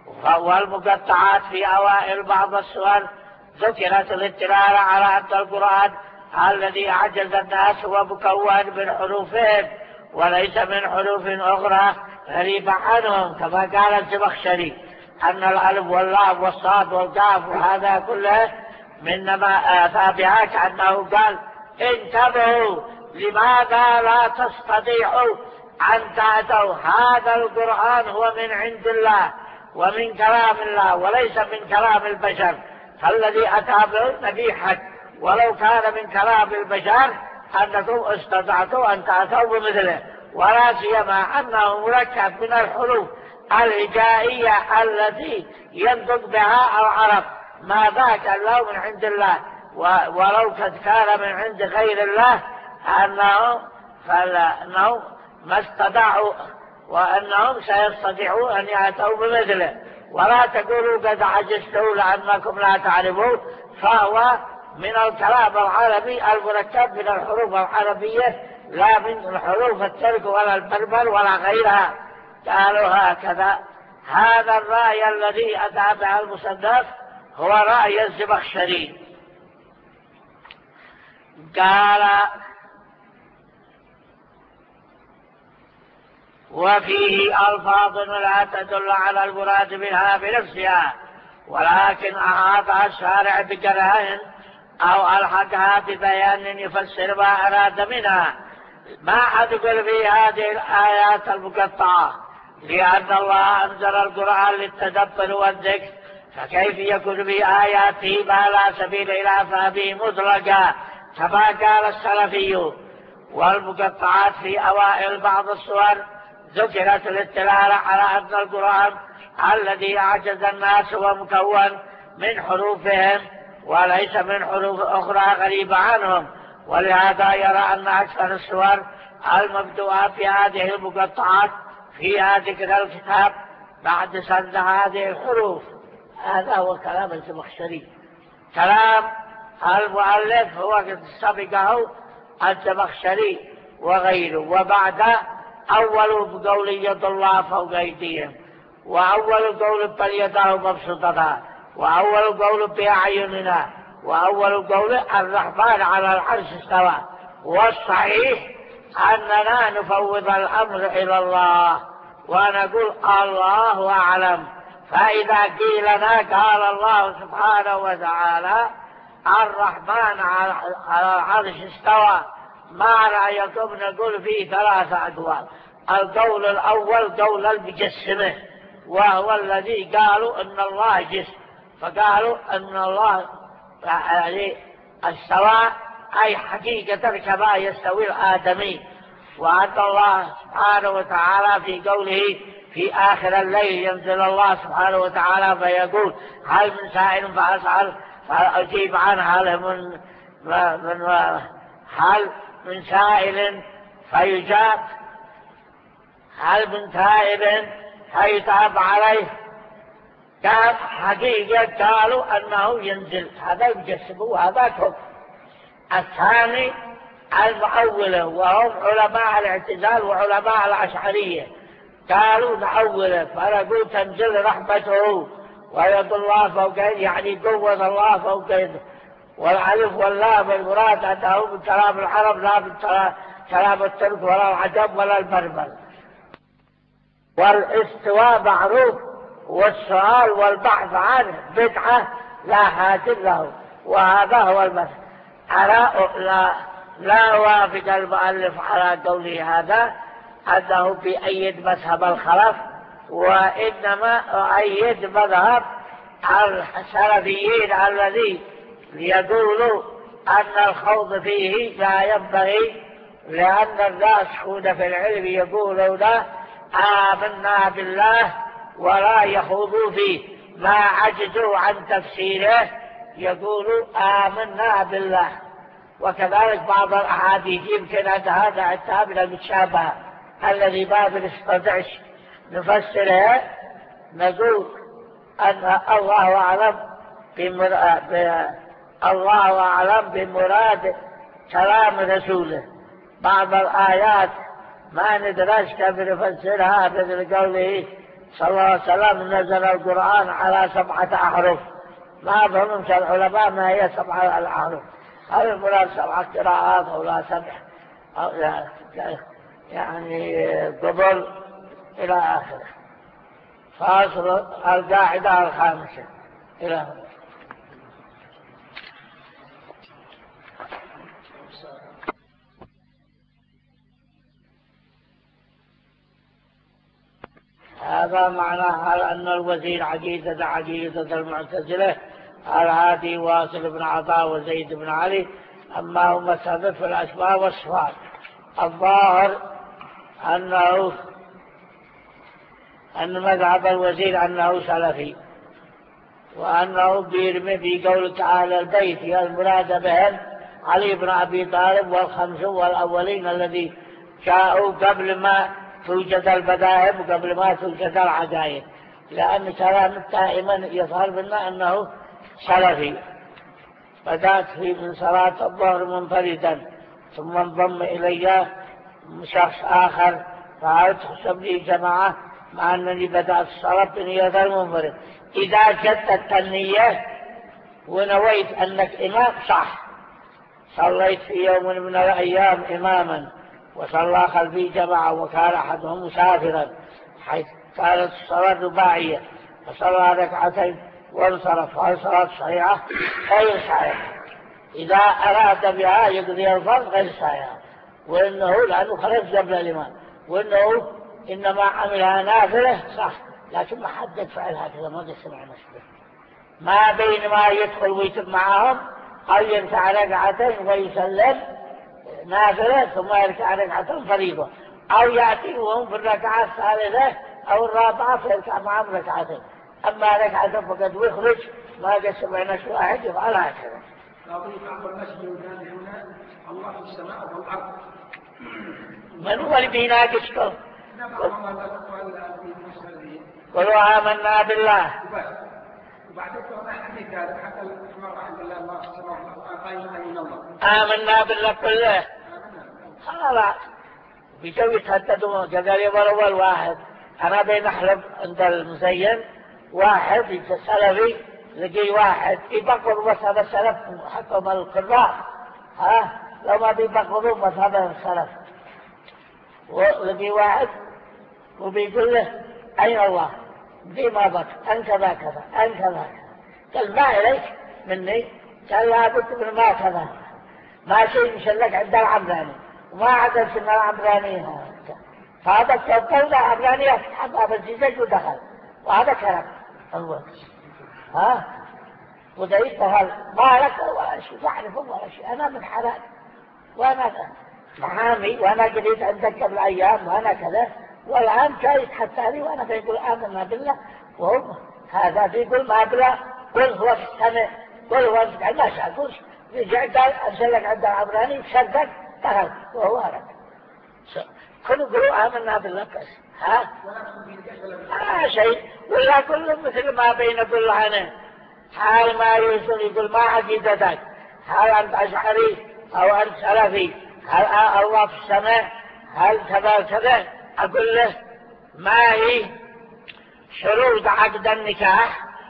والمقطعات في أوائل بعض السور ذكرت للدلالة على أن القرآن الذي عجز الناس هو مكون من حروفهم وليس من حروف أخرى غريبة عنهم، كما قال الزمخشري أن الألف واللام والصاد والقاف وهذا كله منما تابعا، كأنه قال انتبهوا لماذا لا تستطيعوا أن تأتوا، هذا القرآن هو من عند الله ومن كلام الله وليس من كلام البشر، فالذي أتى به نبي حق، ولو كان من كلام البشر أنكم استطعتوا أن تأتوا بمثله، ولا سيما أنه مركب من الحروف الهجائية التي ينطق بها العرب، ما ذاك الله من عند الله، ولو كان من عند غير الله أنهم ما استطاعوا وأنهم سيستطيعون أن يأتوا بمثله. ولا تقولوا قد عجزتوا لأنكم لا تعرفون، فهو من الكلام العربي المركب من الحروف العربية لا من الحروف الترك ولا البربر ولا غيرها. قالوا هكذا. هذا الرأي الذي أتى به المصنف هو رأي الزمخشري. قال وفيه ألفاظ لا تدل على المراد منها بنفسها، ولكن أحاطها الشارع بكراهن أو ألحقها ببيان يفسر ما أراد منها، ما أدخل في هذه الآيات المقطعة، لأن الله أنزل القرآن للتدبر والذكر، فكيف يكون بآياته ما لا سبيل إلى فهمه مطلقا كما قال السلفي. والمقطعات في أوائل بعض السور ذكرت للدلالة على أن القرآن الذي أعجز الناس هو مكون من حروفهم وليس من حروف أخرى غريبة عنهم، ولهذا يرى أن أكثر السور المبدوءة في هذه المقطعات فيها ذكر الكتاب بعد سرد هذه الحروف. هذا هو كلام الزمخشري. كلام المؤلف هو قد سبقه الزمخشري وغيره. وبعد أول قول يد الله فوق أيديهم، وأول قول بل يداه مبسوطتان، وأول قول بأعيننا، وأول قول الرحمن على العرش استوى. والصحيح أننا نفوض الأمر إلى الله ونقول الله أعلم. فإذا قيل لنا قال الله سبحانه وتعالى الرحمن على العرش استوى، ما رأيكم؟ نقول فيه ثلاثة أقوال. القول الأول قول المجسمة، وهو الذي قالوا أن الله جسم، فقالوا أن الله يعني استوى أي حقيقة كما يستوي الآدمي، وأن الله سبحانه وتعالى في قوله في آخر الليل ينزل الله سبحانه وتعالى فيقول هل من سائل فأسأل فأجيب عنه، هل من سائل فيجاب، هل من تائب فيتاب عليه. كان حقيقة قالوا أنه ينزل، هذا يجسبه وهذا كفر. الثاني المعولة، وهم علماء الاعتزال وعلماء الأشعرية، قالوا نعوله فنقول تنزل رحمته ويد الله فوق يده يعني قوة الله فوق يده. والألف واللام المراد أنه من كلام العرب لا من كلام الترك ولا العجم ولا البربر. والاستواء معروف، والسؤال والبحث عنه بدعة لا حاجة له، وهذا هو المذهب. لا أوافق المؤلف على قوله هذا أنه بأيد مذهب الخلف، وإنما أؤيد مذهب السلفيين الذي يقولوا أن الخوض فيه لا ينبغي، لأن الراسخون في العلم يقولون آمنا بالله ولا يخوضوا فيه، ما عجزوا عن تفسيره يقولوا آمنا بالله. وكذلك بعض الأحاديث يمكن أن هذا التابع من المتشابه الذي باب نستطيع نفسره، نقول أن الله أعلم بمراد كلام رسوله. بعض الآيات ما ندرش كيف نفسرها، مثل قوله صلى الله عليه وسلم نزل القرآن على 7 أحرف، ما فهمت العلماء ما هي 7 الأحرف، هل المراد 7 قراءات أو لا 7 يعني قبل إلى آخره. فاصل القاعدة الخامسة إلى هنا. هذا معناه أن الوزير عقيدة المعتزلة الهادي واصل بن عطاء وزيد بن علي، أما هم السبب في الأسماء والصفات. الظاهر أن مذهب الوزير أنه سلفي، وأنه بيرمي في قول تعالى البيت المراد بهم علي بن أبي طالب والخمس والأولين الذي جاءوا قبل ما توجد المذاهب وقبل ما توجد العقائد، لأن كلام دائما يظهر بنا أنه سلفي. بدأت في من صلاة الظهر منفردا، ثم انضم إلي شخص آخر فأتحسب لي جماعة، مع أنني بدأت الصلاة بنية المنفرد. إذا جدت النية ونويت أنك إمام صح. صليت في يوم من الأيام إماما وصلى خلفي جماعة، وكان أحدهم مسافرا حيث كانت الصلاة رباعية، فصلى ركعتين وانصرف، هذه صلاة صحيحة غير صحيحة. إذا أراد بها يقضي الفرض غير صحيحة، وإنه لأنه خرج قبل الإمام، وإنه إنما عملها نافلة صح، لكن ما حدد فعلها كذا، ما قسم على نفسه، ما بين ما يدخل ويتم معهم أو يركع ركعتين ويسلم نافلة ثم يركع ركعتين فريضة، أو يأتي وهم في الركعة الثالثة أو الرابعة فيركع معهم ركعتين، أما ركعتين فقد ويخرج ما قسم على نفسه واحد يفعل هكذا. أضيف عن المسجد والنادي هنا الله في السماء والأرض. من هو اللي بيناقشكم؟ قلوا آمنا بالله. وبعدين ما حد قال حتى الاسماء عند الله في السماء قائمة من الله. آمنا بالله كله. خلاص. بيسوي يتهددوا قال يضربوا الواحد. أنا بنحلب عند المزين واحد سلفي لقي واحد يبقر مذهب السلف حكم القراء، لو ما بيبقروا مذهب السلف، ولقي واحد وبيقول له أين الله؟ بما بك أن كذا كذا أن كذا. قال ما إليك مني؟ قال لابد من ما كذا، ما شيء مشلك عند العمراني وما عدل سن العمراني. فهذا كذا عمراني يفتح باب الزجاج ودخل، وهذا كلام الله. وده يدخل ما لك ولا شيء تعرف ولا شيء، أنا من حلال وأنا محامي وأنا قريت عندك قبل أيام وأنا كذا، والآن جاي يتحدى لي وأنا بيقول آمنا بالله وهو هذا بيقول ما بالله. قل هو السمع قل هو السمع ما شاكوش رجع قال أرسلك عند العمراني صدق دخل وهو هذا. كل قلوا آمنا بالله بس شيء، ولا كل مثل ما بين كل عنه. حال ما يوصل يقول ما عقيدتك، هل أنت أشعري أو أنت سلفي، هل الله في السماء، هل كذا كذا. أقول له ما هي شروط عقد النكاح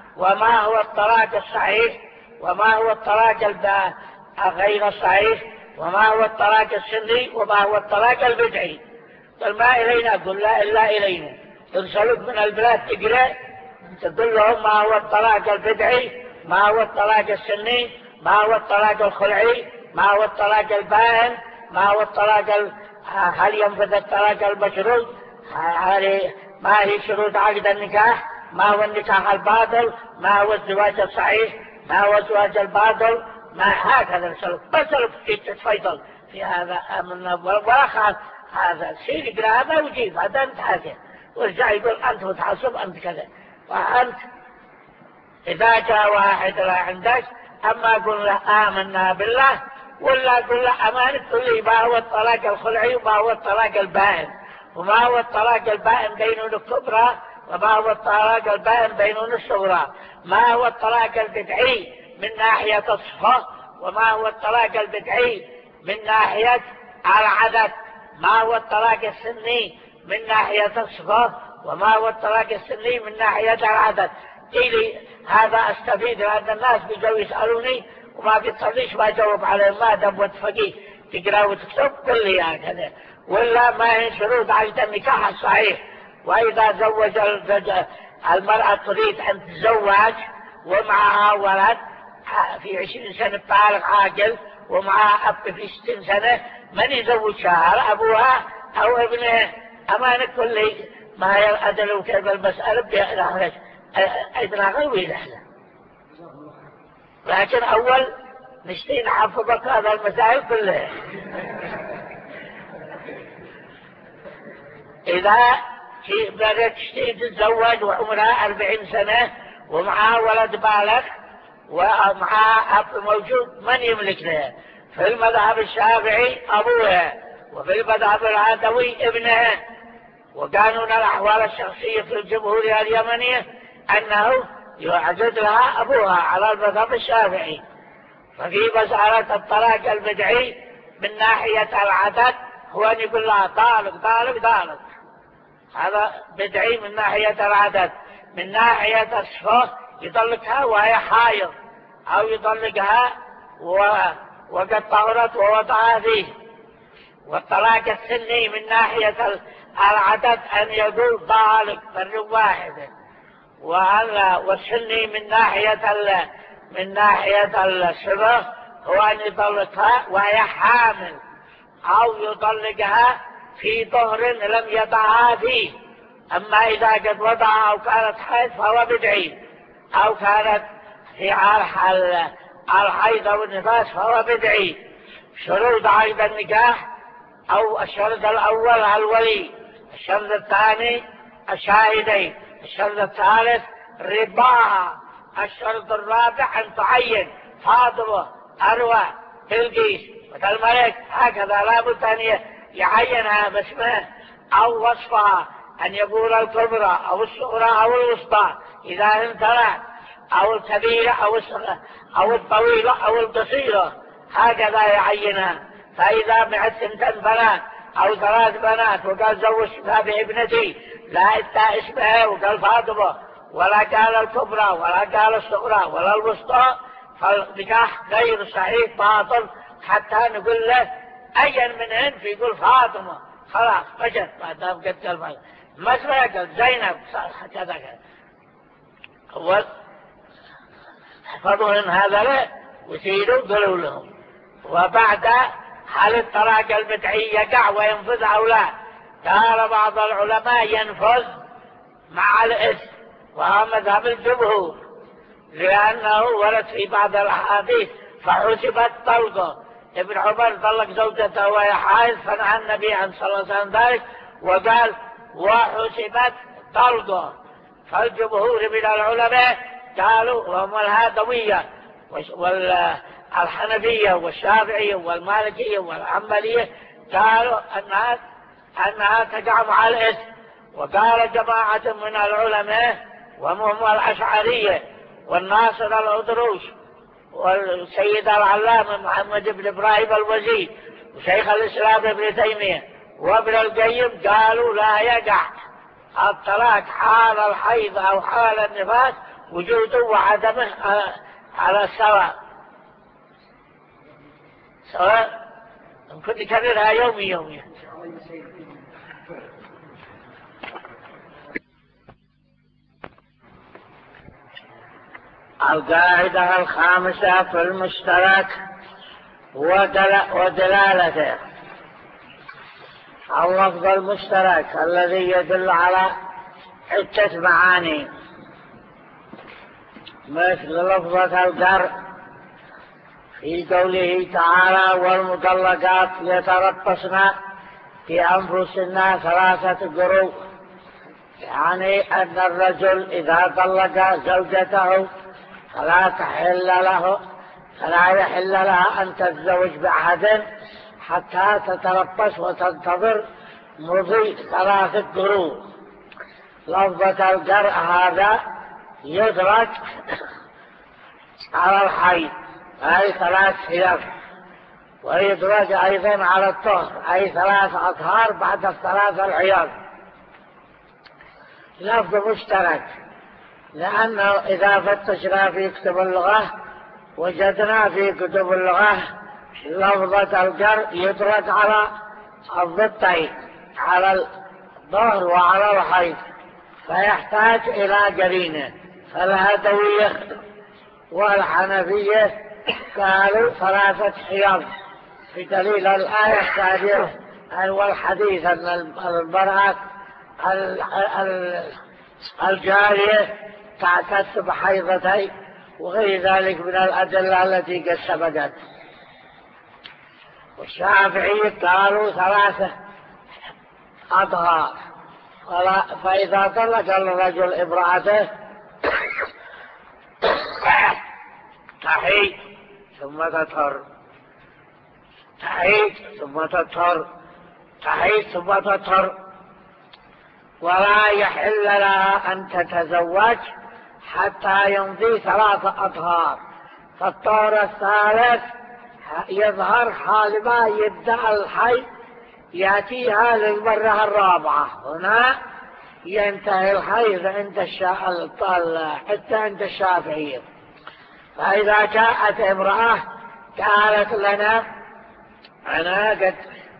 وما هو الطلاق الصحيح وما هو الطلاق غير الصحيح وما هو الطلاق السني وما هو الطلاق البدعي. قل ما إلينا، قل لا إلا إلينا. ترسلك من البلاد تقرأ تقول لهم ما هو الطلاق البدعي، ما هو الطلاق السني، ما هو الطلاق الخلعي، ما هو الطلاق البائن، ما هو الطلاق هل ينفذ الطلاق المشروط، ما هي شروط عقد النكاح، ما هو النكاح الباطل، ما هو الزواج الصحيح، ما هو الزواج الباطل، ما هكذا نسألك. بسألك في تتفيضل في هذا ولا خاف هذا الشيء يقرأ هذا وجيب هذا انت حاجة ورجع يقول أنت متعصب أنت كذا. وأنت إذا جاء واحد لا عندك أما قل له آمنا بالله ولا قل له أمانة، قل لي ما هو الطلاق الخلعي وما هو الطلاق البائن وما هو الطلاق البائن بينون الكبرى وما هو الطلاق البائن بينون الصغرى، ما هو الطلاق البدعي من ناحية الصفة وما هو الطلاق البدعي من ناحية العدد، ما هو الطلاق السني من ناحية الصفة وما هو الطلاق السني من ناحية العدد. قيلي هذا استفيد لأن الناس بيجوا يسألوني وما بيتصليش ما جاوب عليهم، ما دم وتفقيه تقرأ وتكتب قل لي هكذا. ولا ما هي شروط عقد النكاح الصحيح. وإذا زوج المرأة تريد أن تتزوج ومعها ولد في 20 سنة بالغ عاقل ومعها أب في 60 سنة، من يزوجها أبوها أو ابنها؟ أمانة كل لي ما هي الأدل وكيف المسألة بيخرج ابنها غير رحلة. لكن أول نشتي نحفظك هذا المسائل كلها. إذا في بلد تشتي تتزوج وعمرها 40 سنة ومعها ولد بالغ ومعها أب موجود، من يملك لها؟ في المذهب الشافعي أبوها، وفي المذهب العدوي ابنها. وقانون الأحوال الشخصية في الجمهورية اليمنية أنه يعجز لها أبوها على المذهب الشافعي. ففي مسألة الطلاق البدعي من ناحية العدد هو أن يقول لها طالق طالق طالق، هذا بدعي من ناحية العدد. من ناحية الصفة يطلقها وهي حائض أو يطلقها وقد طهرت ووضعها فيه. والطلاق السني من ناحية العدد أن يقول طالق مرة واحدة. والسني من ناحية الصفة هو أن يطلقها وهي حامل أو يطلقها في طهر لم يضعها فيه. أما إذا قد وضعها أو كانت حيض فهو بدعي، أو كانت في الحيض أو النفاس فهو بدعي. شروط عقد النكاح أو الشرط الأول الولي، الشرط الثاني الشاهدين، الشرط الثالث رضاها، الشرط الرابع أن تعين فاطمة أروى بلقيس مثل الملك، هكذا لا بد أن يعينها باسمه أو وصفها، أن يقول الكبرى أو الصغرى أو الوسطى إذا امتنعت، أو الكبيرة أو الطويلة أو القصيرة، هكذا يعينها. فإذا معت 2 بنات أو 3 بنات وقال زوجتها بابنتي لا إتا اسمها وقال فاطمة ولا قال الكبرى ولا قال الصغرى ولا الوسطى، فالنكاح غير صحيح باطل حتى نقول له أين منهن، فيقول فاطمة خلاص مشت ما دام قد قال مثلا قال زينب كذا كذا. أول حفظوهن هذا له وسيروا قالوا لهم. وبعد هل الطلاق البدعي يقع وينفذ أو لا؟ قال بعض العلماء ينفذ مع الإثم، وهو مذهب الجمهور، لأنه ورد في بعض الأحاديث فحسبت طلقه. ابن عمر طلق زوجته وهي حائض فنهى النبي عن صلى الله عليه وسلم ذلك وقال وحسبت طلقه. فالجمهور من العلماء قالوا وهم الهادوية والحنفية والشافعية والمالكية والحنبلية قالوا أنها تقع مع الإثم. وقال جماعة من العلماء وهم الأشعرية والناصر الأدروش والسيد العلامة محمد بن إبراهيم الوزير وشيخ الإسلام ابن تيمية وابن القيم قالوا لا يقع الطلاق حال الحيض أو حال النفاس وجوده وعدمه على سواء ممكن نكررها يوميا. القاعدة الخامسة في المشترك ودلالته. اللفظ المشترك الذي يدل على عدة معاني، مثل لفظة القرء في قوله تعالى: والمطلقات يتربصن في أنفسهن 3 قروء، يعني أن الرجل إذا طلق زوجته فلا يحل لها أن تتزوج بأحد حتى تتربص وتنتظر مضي 3 قروء. لفظة القرء هذا يدرك على الحيض أي 3 حيض، ويدرك أيضا على الطهر أي 3 أطهار بعد 3 الحيض. لفظ مشترك لأنه إذا فتشنا في كتب اللغة وجدنا في كتب اللغة لفظة القرء يدرك على الضدين، على الظهر وعلى الحيض، فيحتاج إلى قرينة. فالهدوية والحنفية قالوا 3 حيض بدليل الآية الثانية والحديث أن المرأة الجارية تعتد بحيضتين وغير ذلك من الأدلة التي قد سبقت. والشافعي قالوا 3 أطهار. فإذا طلق الرجل امرأته تحيض ثم تطهر، تحيض ثم تطهر، تحيض ثم تطهر، ولا يحل لها أن تتزوج حتى يمضي 3 أطهار. فالطهر الثالث يظهر حال ما يبدأ الحيض يأتيها للمرة الرابعة. هنا ينتهي الحيض عند الشافعية. فإذا جاءت امرأة قالت لنا: أنا قد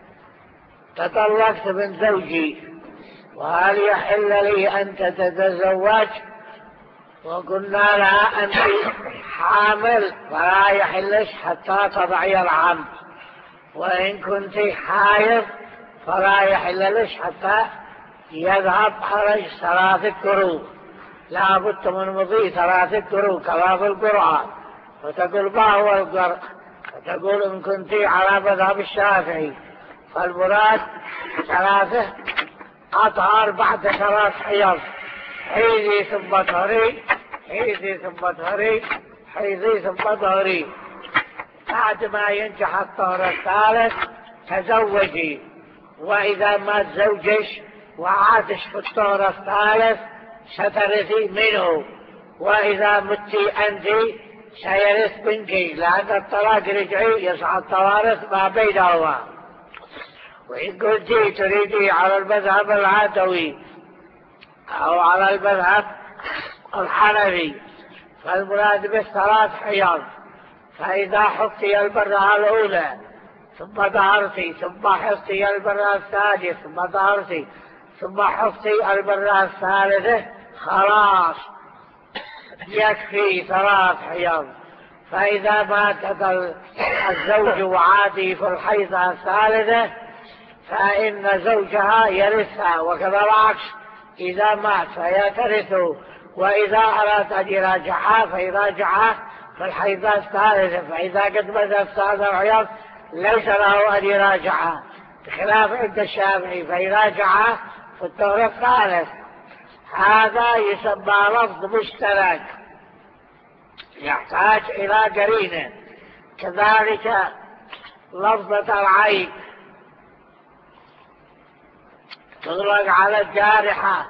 تطلقت من زوجي وهل يحل لي أن تتزوج؟ وقلنا لها: أنت حامل فلا يحلش حتى تضعي الحمل، وإن كنت حائض فلا يحل لش حتى يذهب عليك 3 قروء. لا بد من مضي 3 قروء كما في القرآن. فتقول: ما هو القرء؟ فتقول: إن كنت على مذهب الشافعي فالمراد 3 أطهار بعد 3 حيض، حيضي ثم طهري، حيضي ثم طهري، حيضي ثم طهري. بعد ما ينجح الطهر الثالث تزوجي، وإذا ما تزوجش وعادش في الطهر الثالث سترثي منه، وإذا متي أنت سيرث منك، لأن الطلاق رجعي يصعد توارث ما بينهما. وإن كنت تريدي على المذهب العدوي أو على المذهب الحنفي فالمراد ب3 حيض. فإذا حطي المرة الأولى ثم طهرتي ثم حطي المرة الثانية ثم طهرتي ثم حطي المرة الثالثة خلاص يكفي 3 حيض. فإذا مات الزوج وعادي في الحيضة الثالثة فإن زوجها يرثها، وكذا العكس إذا مات فهي ترثه، وإذا أراد أن يراجعها فيراجعها في الحيضة الثالثة. فإذا قد مات 3 حيض ليس له أن يراجعها، بخلاف عند الشافعي فيراجعها في الطهر الثالث. هذا يسمى لفظ مشترك يحتاج إلى قرينة. كذلك لفظة العين تطلق على الجارحة،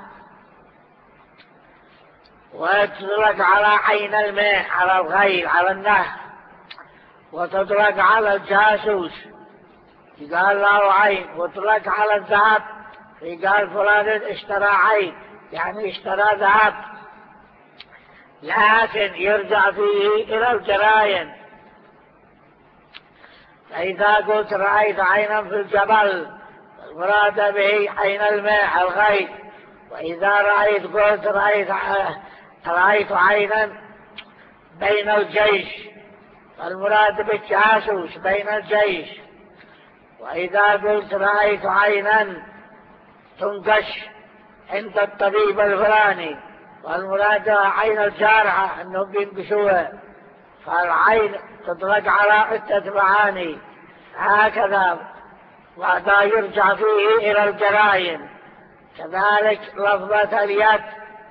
وتطلق على عين الماء، على الغير، على النهر، وتطلق على الجاسوس يقال له عين، وتطلق على الذهب يقال فلان اشترى عين، يعني اشترى ذهب. لكن يرجع فيه إلى الجراين. فإذا قلت رأيت عينا في الجبل المراد به عين الماء الغيث، وإذا قلت رأيت عينا بين الجيش المراد بالجاسوس بين الجيش، وإذا قلت رأيت عينا تنقش عند الطبيب الفلاني والمراد عين الجارحة أنهم بينقشوها، فالعين تطلق على عدة معاني هكذا، وهذا يرجع فيه إلى الجراين. كذلك لفظة اليد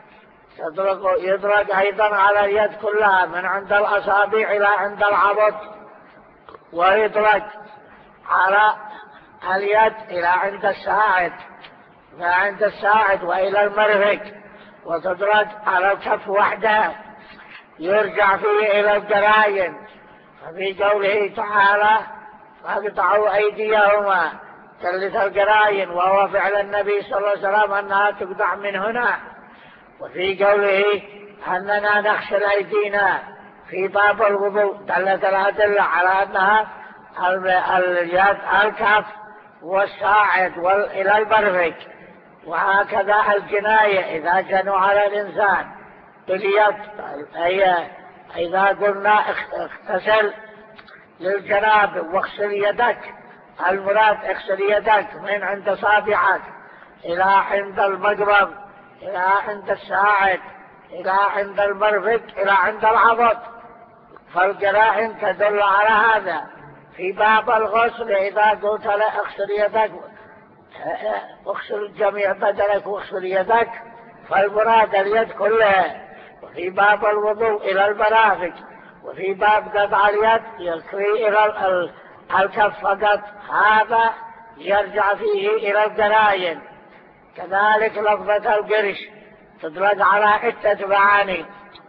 يطلق أيضا على اليد كلها من عند الأصابع إلى عند العضد، ويطلق على اليد إلى عند الساعد فعند الساعد وإلى المرفق، وتطلق على الكف وحده يرجع فيه إلى الجراين. ففي قوله تعالى فاقطعوا أيديهما تلت الجراين، وهو فعل النبي صلى الله عليه وسلم أنها تقطع من هنا. وفي قوله أننا نغسل أيدينا في باب الوضوء دلت الأدلة على أنها اليد الكف والساعد إلى المرفق. وهكذا الجناية إذا جنوا على الإنسان باليد، إذا قلنا اغتسل للجناب واغسل يدك، المراد اغسل يدك من عند صابعك إلى عند المقرب إلى عند الساعد إلى عند المرفق إلى عند العضد. فالجرائم تدل على هذا. في باب الغسل إذا قلت له اغسل يدك اغسل جميع بدنك واغسل يدك، فالمراد اليد كلها. وفي باب الوضوء إلى المرافق، وفي باب قطع اليد يكفي إلى الكف فقط، هذا يرجع فيه إلى الجراين. كذلك لفظة القرش تطلق على عدة معاني،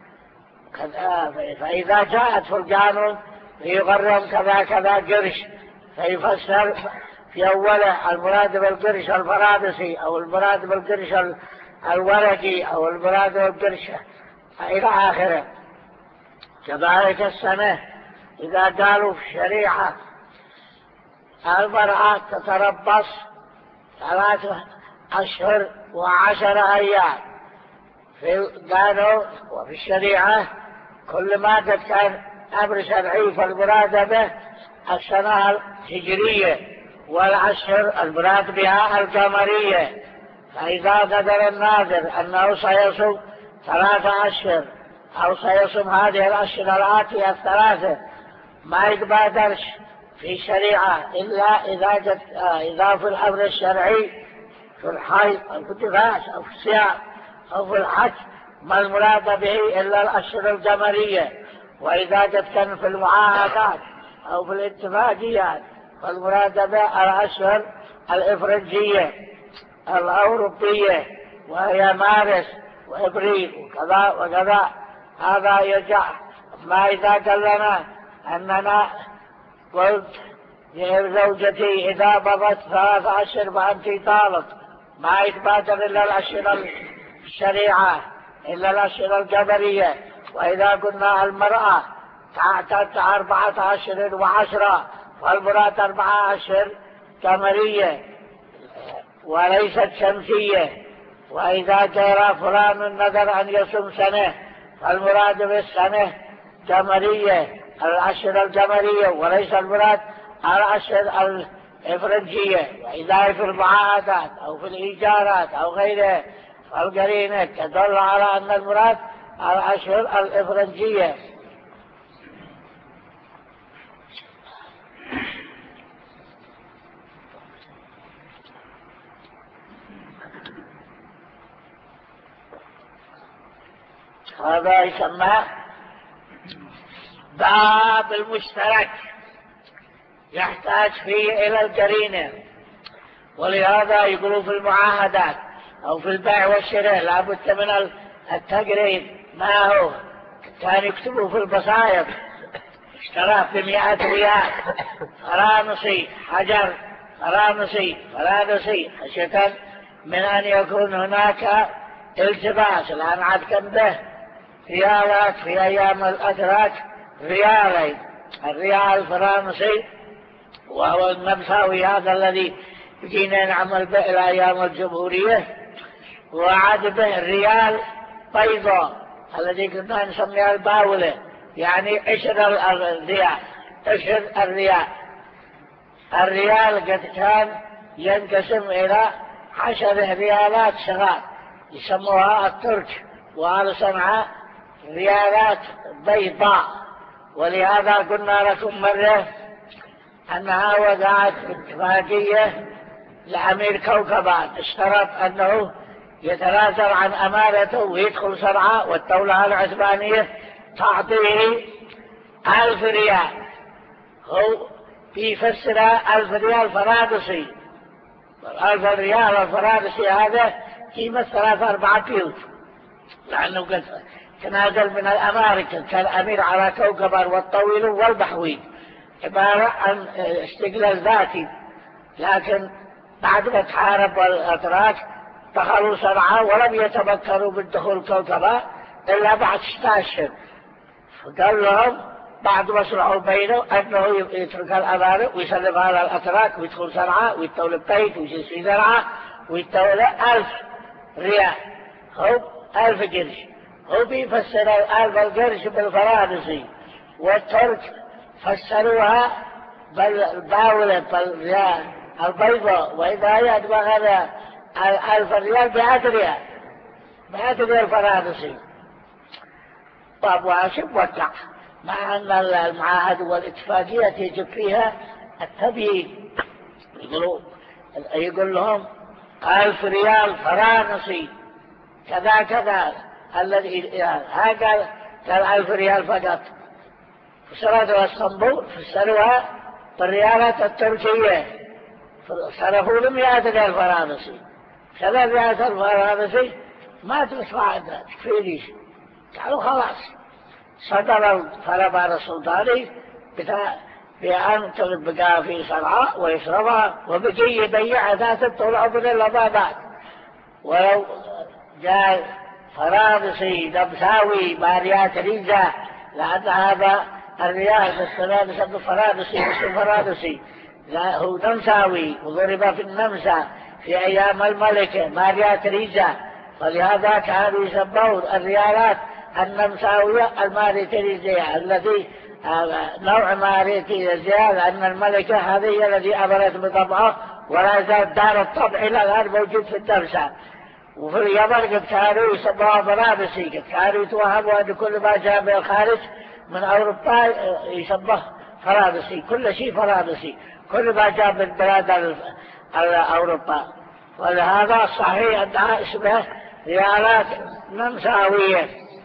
فإذا جاءت في القانون يغرم كذا كذا قرش، فيفسر في أوله المراد بالقرش الفرادسي أو المراد بالقرش الورقي أو المراد بالقرش إلى آخره. كذلك السنة إذا قالوا في الشريعة المرأة تتربص 3 أشهر و10 أيام، في القانون وفي الشريعة كل ما كان أمر شرعي فالمراد به السنة الهجرية، والأشهر المراد بها القمرية. فإذا قدر الناظر أنه سيصوم 3 أشهر أو سيصوم هذه الأشهر الآتية 3، ما يتبادرش في الشريعة إلا إذا في الأمر الشرعي في الحيض أو في النفاس أو في الصيام أو في الحج ما المراد به إلا الأشهر القمرية. وإذا كان في المعاهدات أو في الاتفاقيات فالمراد به الأشهر الإفرنجية الأوروبية، وهي مارس وإبريل وكذا وكذا. هذا يرجع. ما إذا قال لنا أننا قلت لزوجتي إذا مضت 3 أشهر فأنت طالق، ما يتبادر إلا الأشهر الشريعة إلا الأشهر القمرية. وإذا قلنا المرأة تعتد 4 أشهر و10 والمراد 4 أشهر قمرية وليست شمسية. وإذا جرى فلان النذر أن يصوم سنة فالمراد بالسنة قمرية الأشهر القمرية وليس المراد الأشهر الإفرنجية. وإذا في المعاهدات أو في الإيجارات أو غيرها فالقرينة تدل على أن المراد الأشهر الإفرنجية. هذا يسمى باب المشترك يحتاج فيه إلى القرينة. ولهذا يقولوا في المعاهدات أو في البيع والشراء لابد من التقريب. ما هو كان يكتبوا في البصائر اشترى ب100 ريال فرانسي حجر فرانسي خشية من أن يكون هناك التباس. الآن عاد كم به ريالات في أيام الأتراك ريالين، الريال الفرنسي وهو النمساوي هذا الذي جينا نعمل به إلى أيام الجمهورية، وعاد به الريال بيضاء الذي كنا نسميها الباولة، يعني عشر الريال. عشر الريال قد كان ينقسم إلى 10 ريالات صغار يسموها الترك، وهذا صنعاء ريالات بيضاء. ولهذا قلنا لكم مرة أنها وقعت اتفاقية لأمير كوكبات، اشترط أنه يتنازل عن أمانته ويدخل صنعاء، والدولة العثمانية تعطيه 1000 ريال. هو بيفسر 1000 ريال فرنسي، 1000 ريال الفرنسي هذا قيمة 3-4 بيوت، لأنه قد تنازل من الأمريكا، كان أمير على كوكبا والطويل والبحوي، عبارة عن استقلال ذاتي. لكن بعد ما تحارب الأتراك دخلوا صنعاء ولم يتمكنوا من دخول كوكبا إلا بعد 6 أشهر. فقال لهم بعد ما صلحوا بينه أنه يترك الأمانة ويسلمها على الأتراك ويدخل صنعاء ويتولى بيت ويجلس في زرعة ويتولى 1000 ريال، هو 1000 قرش. هو بيفسر 1000 القرش بالفرنسي، والترك فسروها بالباولة بالريال البيضاء، وإذا يدبغ هذا 1000 ريال ب100 ريال، 100 ريال فرنسي. طب واشب وقع، مع أن المعاهد والاتفاقية يجب فيها التبيين. يقول لهم 1000 ريال فرنسي كذا كذا، الذي هذا قال 1000 ريال فقط. فسرتها اسطنبول فسروها بالريالات التركية، صرفوا لهم 100 ريال فرنسي. 300 فرنسي ما تدفع تكفينيش. قالوا خلاص. صدر الفرمان السلطاني بأن تبقى في صنعاء ويشربها، وبقي يبيع ذات طول من اللبابات. ولو جاء فرنسي نمساوي ماريا تريزا، لأن هذا الريال في السنة يسمى فرنسي مش فرنسي، لا هو نمساوي وضرب في النمسا في أيام الملكة ماريا تريزا، فلهذا كانوا يسمون الريالات النمساوية الماريا تريزا، الذي نوع ماريا تريزا، لأن الملكة هذه التي أمرت بطبعه ولا زال دار الطبع إلى الآن موجود في النمسا. وفي اليمن قد كانوا يسموها فرنسي، قد كانوا يتوهموا أن كل ما جاء من الخارج من أوروبا يسموه فرنسي، كل شيء فرنسي، كل ما جاء من بلاد أوروبا. ولهذا صحيح أنها اسمها ريالات نمساوية.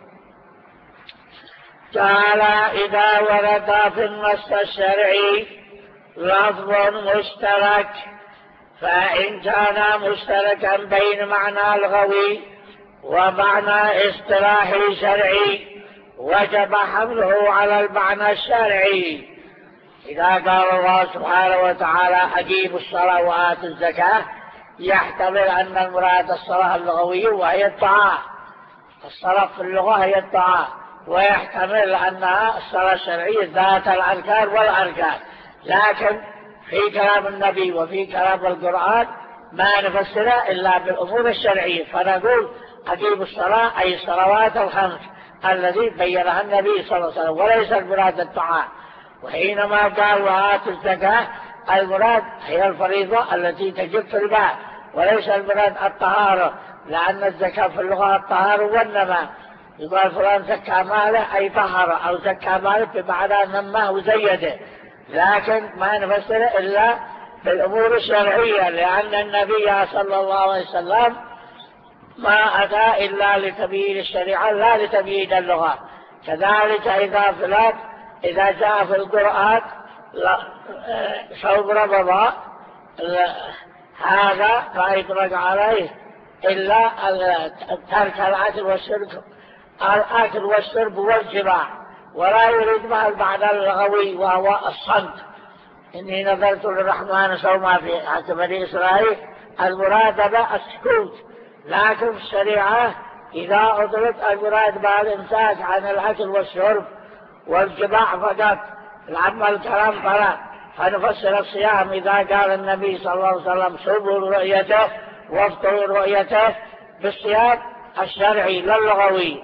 قال إذا ورد في النص الشرعي لفظ مشترك، فإن كان مشتركا بين معنى لغوي ومعنى اصطلاحي شرعي وجب حمله على المعنى الشرعي. إذا قال الله سبحانه وتعالى أقيموا الصلاة وآتوا الزكاة، يحتمل أن المراد الصلاة اللغوية وهي الطاعة، الصلاة في اللغة هي الطاعة، ويحتمل أنها الصلاة الشرعية ذات الأركان والأركان. لكن في كلام النبي وفي كلام القرآن ما نفسره إلا بالأمور الشرعية، فنقول أقيموا الصلاة أي الصلوات الخمس الذي بينها النبي صلى الله عليه وسلم، وليس المراد الطاعة. وحينما قال وآتوا الزكاة المراد هي الفريضة التي تجب في المال، وليس المراد الطهارة، لأن الزكاة في اللغة الطهارة والنماء. يقال فلان زكى ماله أي طهر، أو زكى ماله بمعنى نماه وزيده، لكن ما نفسر إلا بالأمور الشرعية، لأن النبي صلى الله عليه وسلم ما أتى إلا لتبيين الشريعة لا لتبيين اللغة. كذلك إذا جاء في القرآن صوم رمضان هذا لا يطلق عليه إلا ترك الأكل والشرب والجماع، ولا يريد مع المعنى اللغوي وهو الصمت. إني نذرت للرحمن صوما في حسب بني إسرائيل، المراد السكوت. لكن في الشريعة إذا أطلق المراد بها الإمساك عن الأكل والشرب والجماع فقط العمل الكلام فلا. فنفسر الصيام إذا قال النبي صلى الله عليه وسلم صوموا رؤيته وافطروا رؤيته بالصيام الشرعي لا اللغوي.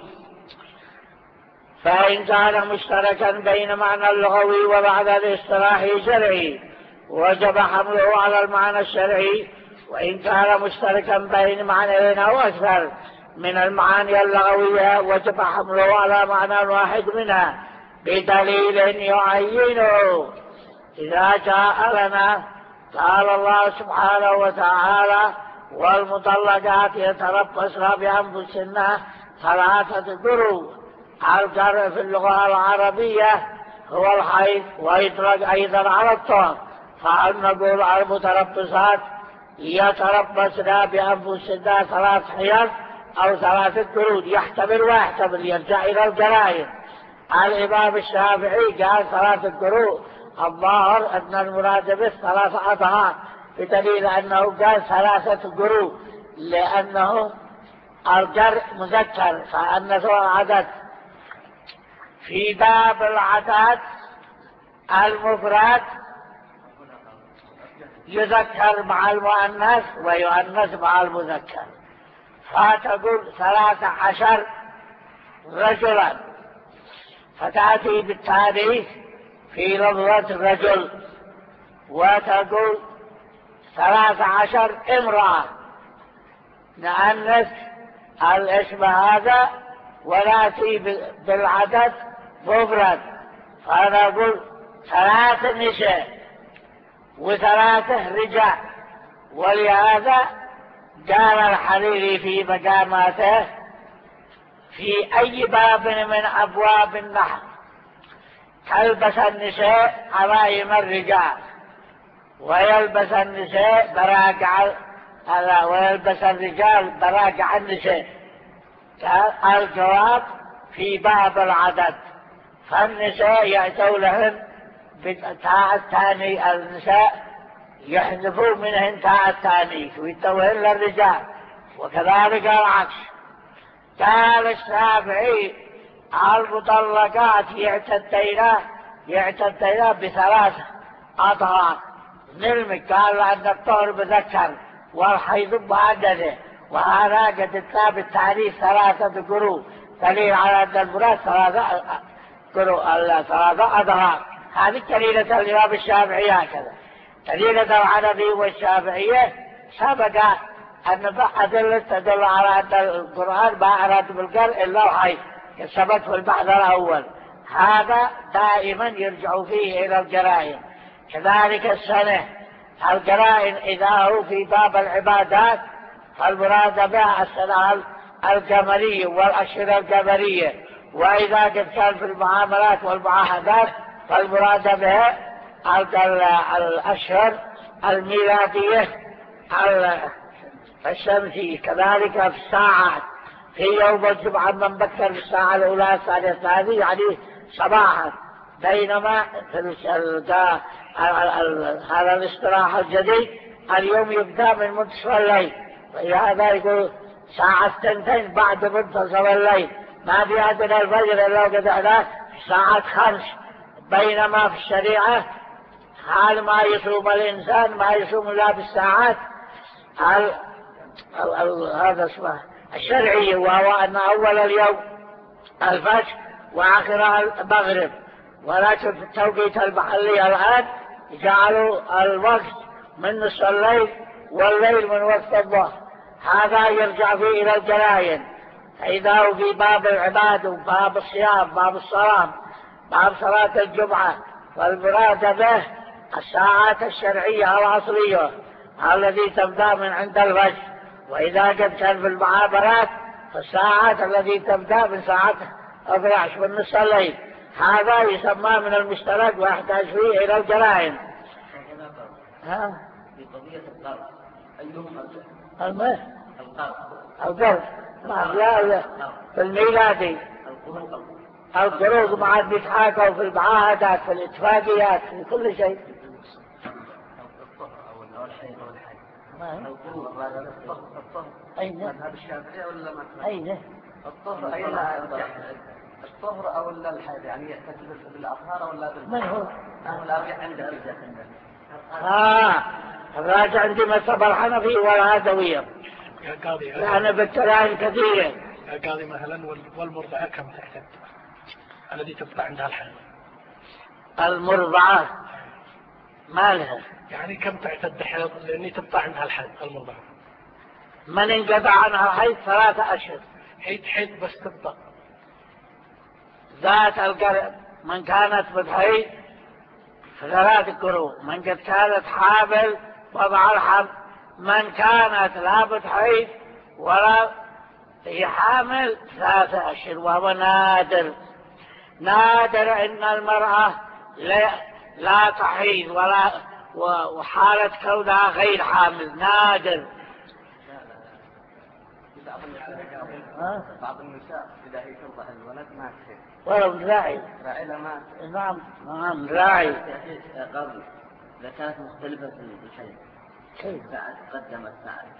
فإن كان مشتركا بين معنى اللغوي ومعنى الاصطلاحي شرعي وجب حمله على المعنى الشرعي، وإن كان مشتركا بين معنيين أو أكثر من المعاني اللغوية وجب حمله على معنى واحد منها بدليل يعينه. إذا جاء لنا قال الله سبحانه وتعالى والمطلقات يتربصن بأنفسهن 3 قروء. القرء في اللغة العربية هو الحيض ويطلق أيضا على الطهر، فهل نقول المتربصات يتربصن بأنفسهن 3 حيض أو 3 قروء؟ يحتمل ويحتمل، يرجع إلى الجرائم. الإمام الشافعي قال 3 قروء، الظاهر أن المراد به 3 أضعاف بدليل أنه قال 3 قروء لأنه القرء مذكر فأنه عدد. في باب العدد المفرد يذكر مع المؤنث ويؤنث مع المذكر، فتقول 13 رجلا فتأتي بالتاريخ في لفظة رجل، وتقول 13 امرأة نأنث الاسم هذا ونأتي بالعدد مفرد، فنقول 3 نساء و3 رجال. ولهذا قال الحريري في مقاماته في أي باب من أبواب النحو تلبس النساء عمائم الرجال ويلبس النساء ويلبس الرجال براجع النساء. الجواب في باب العدد، فالنساء يأتونهن بالتاء الثاني، النساء يحذفون منهن تاء الثاني ويتوهن للرجال، وكذلك العكس. قال الشافعي المطلقات يعتدين ب3 أطهار. نلمك قال أن الطهر بذكر والحيض معدده، وهذا قد اتى بالتعريف 3 قروء، دليل على أن المراد 3 قروء 3 أطهار. هذه دليلة الإمام الشافعي هكذا. دليلة الحنفي والشافعية سبق أن أدلة تدل على أن القرآن ما أراد بالقرء إلا الحيض، سبق في البحث الأول. هذا دائما يرجع فيه إلى الجرائم. كذلك السنة الجرائم إذا هو في باب العبادات فالمراد بها السنة القمرية والأشهر القمرية، وإذا قد كان في المعاملات والمعاهدات فالمراد بها الأشهر الميلادية الشمسية. كذلك في الساعات في يوم الجمعة من بكر في الساعة الأولى الثانية الثانية يعني صباحا، بينما هذا الاصطلاح الجديد اليوم يبدأ من منتصف الليل، ولهذا يقول ساعة 2 بعد منتصف الليل، ما في عندنا الفجر إلا وقد هناك ساعة 5. بينما في الشريعة حال ما يصوم الإنسان ما يصوم إلا بالساعات هذا اسمه الشرعي، وهو أن أول اليوم الفجر وآخرها المغرب. ولكن في التوقيت المحلي الآن جعلوا الوقت من نصف الليل والليل من وقت الظهر. هذا يرجع فيه إلى الجرائم. فإذا هو في باب العباد وباب الصيام باب الصلاة باب صلاة الجمعة، فالمراد به الساعات الشرعية العصرية التي تبدأ من عند الفجر. وإذا قد كان في المعاملات فالساعات التي تبدأ من ساعة 12 من نصف الليل. هذا يسمى من المشترك ويحتاج فيه إلى الجرائم. في قضية القرض أيهم القرض لا في الميلادي القروض مع بيتحاكوا في المعاهدات في الاتفاقيات في كل شيء. أين؟ الطهر أي الطهر أو الحيض يعني يعتقد بالأطهار ولا من هو؟ الأرجح عند الرجال. الراجع عندي مذهب الحنفي والعدوية يا قاضي يعني بالتلاعين كثيرة. يا قاضي مثلا والمرضعة كم تعتد الذي تبقى عندها الحيض؟ المرضعة ما لها يعني كم تعتد حيض لأني تبقى عندها الحيض المرضعة؟ من انقطع عنها الحيض 3 أشهر. حيض بس تبقى ذات القرب من كانت بتحيض 3 قروء، من قد كانت حامل وضع الحمل، من كانت لا بتحيض ولا هي حامل 3 أشهر. وهو نادر ان المرأة لا تحيض ولا وحالة كونها غير حامل نادر. بعض النساء إذا هي ترضع الولد ما تحيض ولو راعي. نعم راعي. قبل إذا كانت مختلفة في الحيض كيف بعد قدمت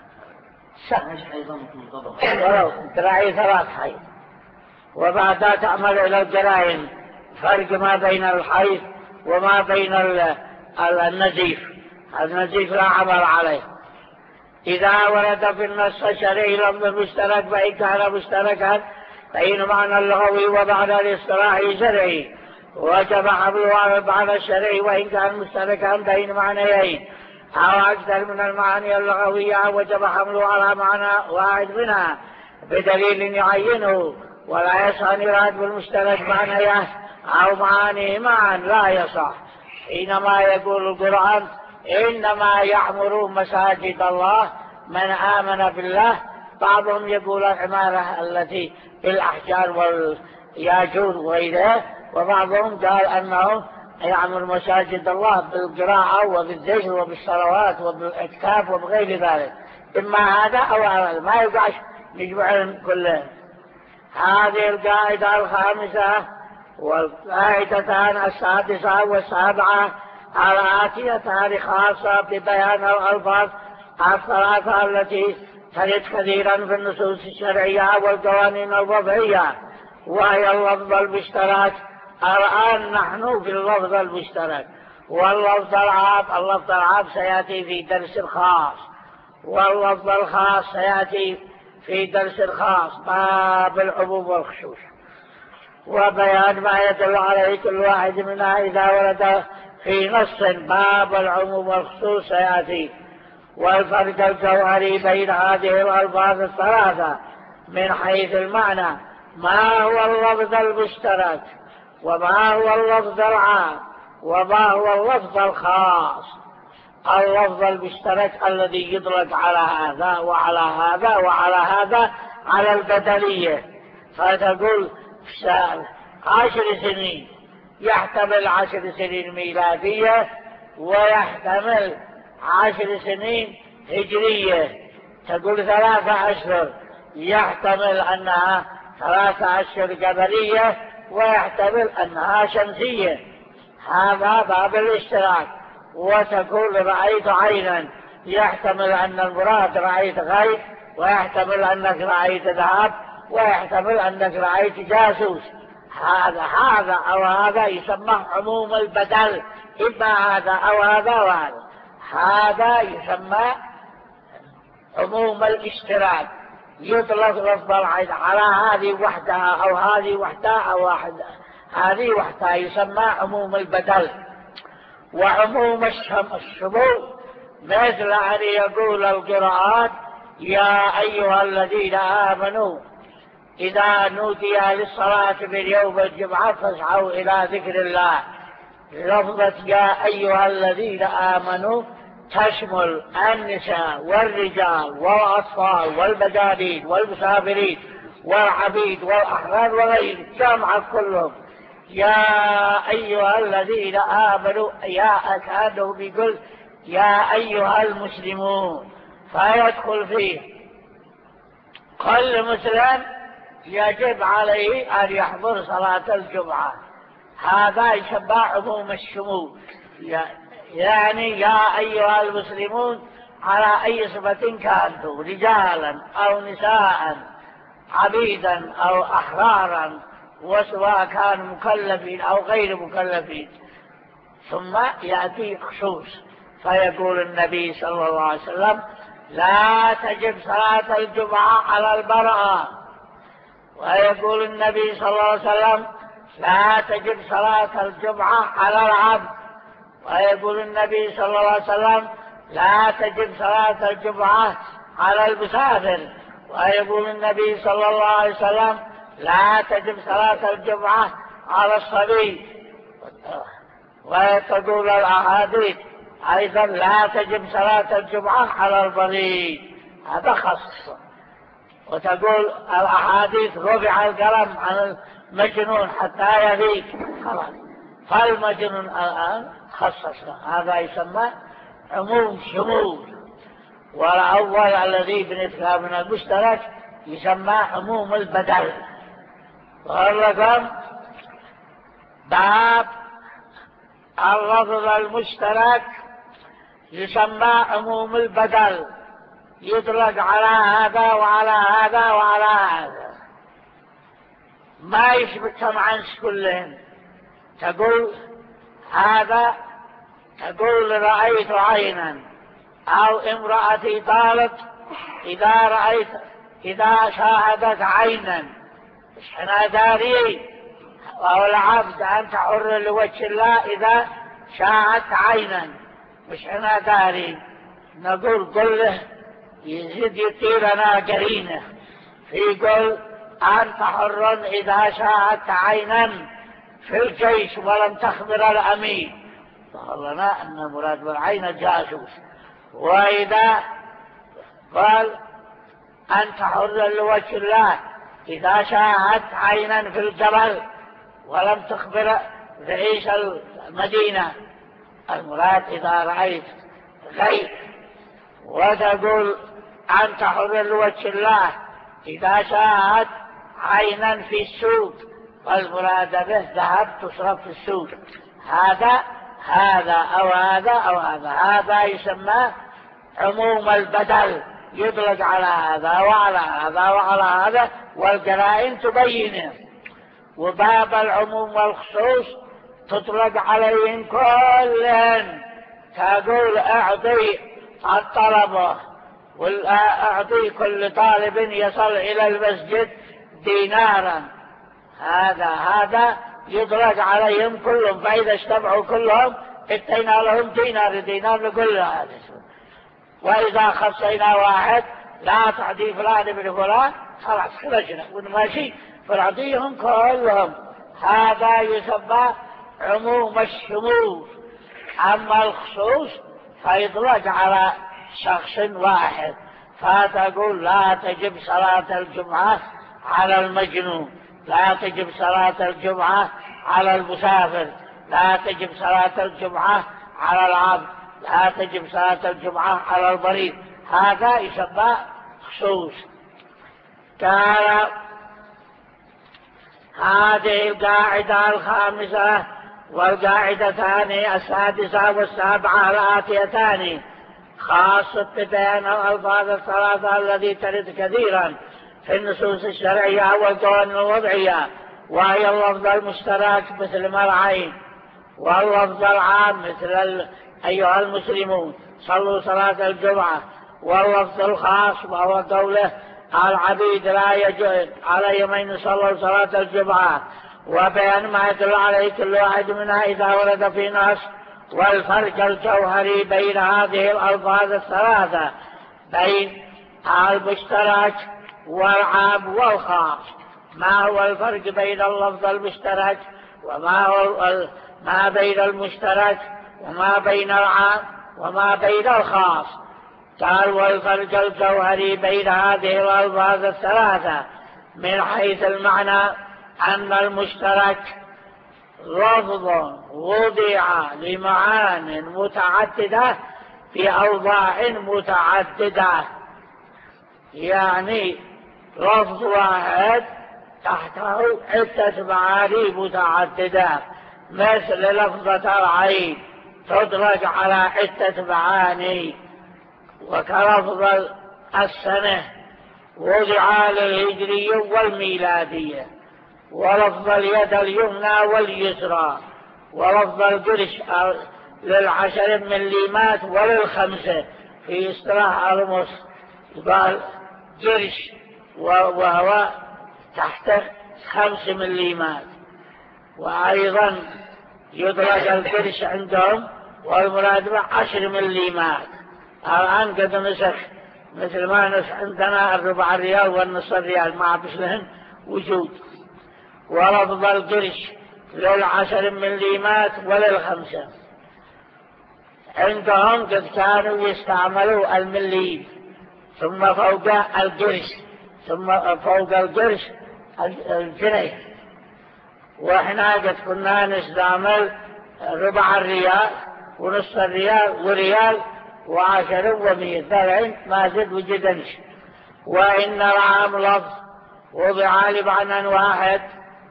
سهل أيضا منضبط ولو راعي 3 حيض وبعدها تعمل إلى الجرائم. فرق ما بين الحيض وما بين النزيف. النزيف لا عمل عليه. إذا ورد في النص الشرعي لفظ مشترك فإن كان مشتركا فإن معنى اللغوي ومعنى الاصطلاحي شرعي وجب حمله على المعنى الشرعي، وإن كان مشتركا بين معنيين أو أكثر من المعاني اللغوية وجب حمله على معنى واحد منها بدليل يعينه، ولا يصح أن يراد بالمشترك معنيه أو معانيه معا لا يصح. حينما يقول القرآن إنما يعمر مساجد الله من آمن بالله، بعضهم يقول العمارة التي بالأحجار والياجور وغيرها، وبعضهم قال أنه يعمر مساجد الله بالقراءة وبالذكر وبالصلوات وبالإعتكاف وبغير ذلك. إما هذا أو هذا، ما يقعش نجمعهم كلهم. هذه القاعدة الخامسة. والقاعدتان السادسة والسابعة الآتيتان خاصة ببيان الألفاظ 3 التي ترد كثيرا في النصوص الشرعية والقوانين الوضعية، وهي اللفظ المشترك. الآن نحن في اللفظ المشترك واللفظ العام. اللفظ العام سيأتي في درس خاص، واللفظ الخاص سيأتي في درس خاص. باب العموم والخصوص وبيان ما يدل عليه كل واحد منها إذا ورد في نص. باب العموم والخصوص سيأتي. والفرق الجوهري بين هذه الألفاظ 3 من حيث المعنى: ما هو اللفظ المشترك، وما هو اللفظ العام، وما هو اللفظ الخاص. اللفظ المشترك الذي يطلق على هذا وعلى هذا وعلى هذا على البدلية، فتقول 10 سنين يحتمل 10 سنين ميلادية ويحتمل 10 سنين هجرية. تقول 3 أشهر يحتمل أنها 3 أشهر قبلية ويحتمل أنها شمسية. هذا باب الاشتراك. وتقول رأيت عينا يحتمل أن المراد رأيت غيب، ويحتمل أنك رأيت ذهب، ويحتمل أنك رأيت جاسوس. هذا أو هذا يسمى عموم البدل، إما هذا أو هذا وهذا. هذا يسمى عموم الاشتراك. يطلق لفظ العين على هذه وحدها أو هذه وحدها أو هذه وحدها، يسمى عموم البدل. وعموم الشمول مثل أن يقول القرآن يا أيها الذين آمنوا إذا نودي للصلاة من يوم الجمعة فاسعوا إلى ذكر الله. لفظة يا أيها الذين آمنوا تشمل النساء والرجال والأطفال والمجانين والمسافرين والعبيد والأحرار وغيرهم، جمع كلهم. يا أيها الذين آمنوا، يا كأنه بيقول يا أيها المسلمون، فيدخل فيه كل مسلم يجب عليه أن يحضر صلاة الجمعة. هذا يسمى عموم الشمول. يعني يا أيها المسلمون على أي صفة كانوا، رجالا أو نساء عبيدا أو أحرارا، وسواء كانوا مكلفين أو غير مكلفين. ثم يأتي خصوص فيقول النبي صلى الله عليه وسلم: لا تجب صلاة الجمعة على المرأة. ويقول النبي صلى الله عليه وسلم: لا تجب صلاة الجمعة على العبد. ويقول النبي صلى الله عليه وسلم: لا تجب صلاة الجمعة على المسافر. ويقول النبي صلى الله عليه وسلم: لا تجب صلاة الجمعة على الصبي. وتقول الأحاديث أيضا: لا تجب صلاة الجمعة على البغي. هذا خص. وتقول الأحاديث: رفع القلم عن المجنون حتى يفيق. خلاص، فالمجنون الآن خصصنا. هذا يسمى عموم شمول. والأول الذي بنتكلم من المشترك يسمى عموم البدل. والرقم باب اللفظ المشترك يسمى عموم البدل، يطلق على هذا وعلى هذا وعلى هذا، ما يثبتهم عن كلهم. تقول هذا، تقول رأيت عينا، أو امرأتي قالت إذا شاهدت عينا، مش احنا داري. أو العبد أنت حر لوجه الله إذا شاهدت عينا، مش احنا داري. نقول قل له يزيد يطيرنا قرينه، يقول أنت حر إذا شاهدت عينا في الجيش ولم تخبر الأمير. قال لنا أن المراد بالعين الجاسوس. وإذا قال أنت حر لوجه الله إذا شاهدت عينا في الجبل ولم تخبر رئيس المدينة، المراد إذا رأيت غيب. وتقول أنت حر لوجه الله إذا شاهدت عينا في السوق، والمراد به ذهب تصرف في السوق. هذا أو هذا أو هذا. هذا يسمى عموم البدل، يطلق على هذا وعلى هذا وعلى هذا، والقرائن تبينه. وباب العموم والخصوص تطلق عليهم كلهم. تقول اعطي الطلبة، واعطي كل طالب يصل إلى المسجد دينارا. هذا يطلق عليهم كلهم. فإذا اجتمعوا كلهم اتينا لهم دينار نقول له هذا. وإذا خصينا واحد لا تعطي فلان ابن فلان، خلاص خرجنا ونماشي، فنعطيهم كلهم. هذا يسمى عموم الشمول. أما الخصوص فيطلق على شخص واحد. فتقول لا تجب صلاة الجمعة على المجنون، لا تجب صلاة الجمعة على المسافر، لا تجب صلاة الجمعة على العبد، لا تجب صلاة الجمعة على المريض. هذا يسمى خصوص. قال هذه القاعدة الخامسة والقاعدتان السادسة والسابعة الآتيتان خاصة بين الألفاظ الثلاثة التي ترد كثيرا في النصوص الشرعية والقوانين الوضعية، وهي اللفظ المشترك مثل ما العين، واللفظ العام مثل أيها المسلمون صلوا صلاة الجمعة، واللفظ الخاص وهو قوله العبيد لا يجوز عليهم أن يصلوا صلاة الجمعة، وبيان ما يدل عليه كل واحد منها إذا ورد في نص. والفرق الجوهري بين هذه الألفاظ الثلاثة بين المشترك والعام والخاص. ما هو الفرق بين اللفظ المشترك وما هو ما بين المشترك وما بين العام وما بين الخاص؟ قال والفرق الجوهري بين هذه الألفاظ الثلاثة من حيث المعنى أن المشترك لفظ وضع لمعان متعددة في أوضاع متعددة، يعني لفظ واحد تحته عدة معاني متعددة، مثل لفظة العين تدرج على عدة معاني، وكلفظ السنة وضع للهجرية والميلادية، ولفظ اليد اليمنى واليسرى، ولفظ القرش لل10 مليمات ولل5 في اصطلاح الرموز قال قرش وهو تحت 5 مليمات. وأيضا يطلق القرش عندهم والمراد به 10 مليمات. الآن قد نسخ مثل ما نسخ عندنا الربع الريال والنصف الريال ما عبش لهم وجود. ولفظ القرش لل10 مليمات ولل5. عندهم قد كانوا يستعملوا الملي ثم فوق القرش ثم فوق القرش الجنيه، واحنا قد كنا نستعمل ربع الريال ونصف الريال وريال و10 و100 طبعا ما زد وجدنش. وإن العام لفظ وضع لمعنى واحد،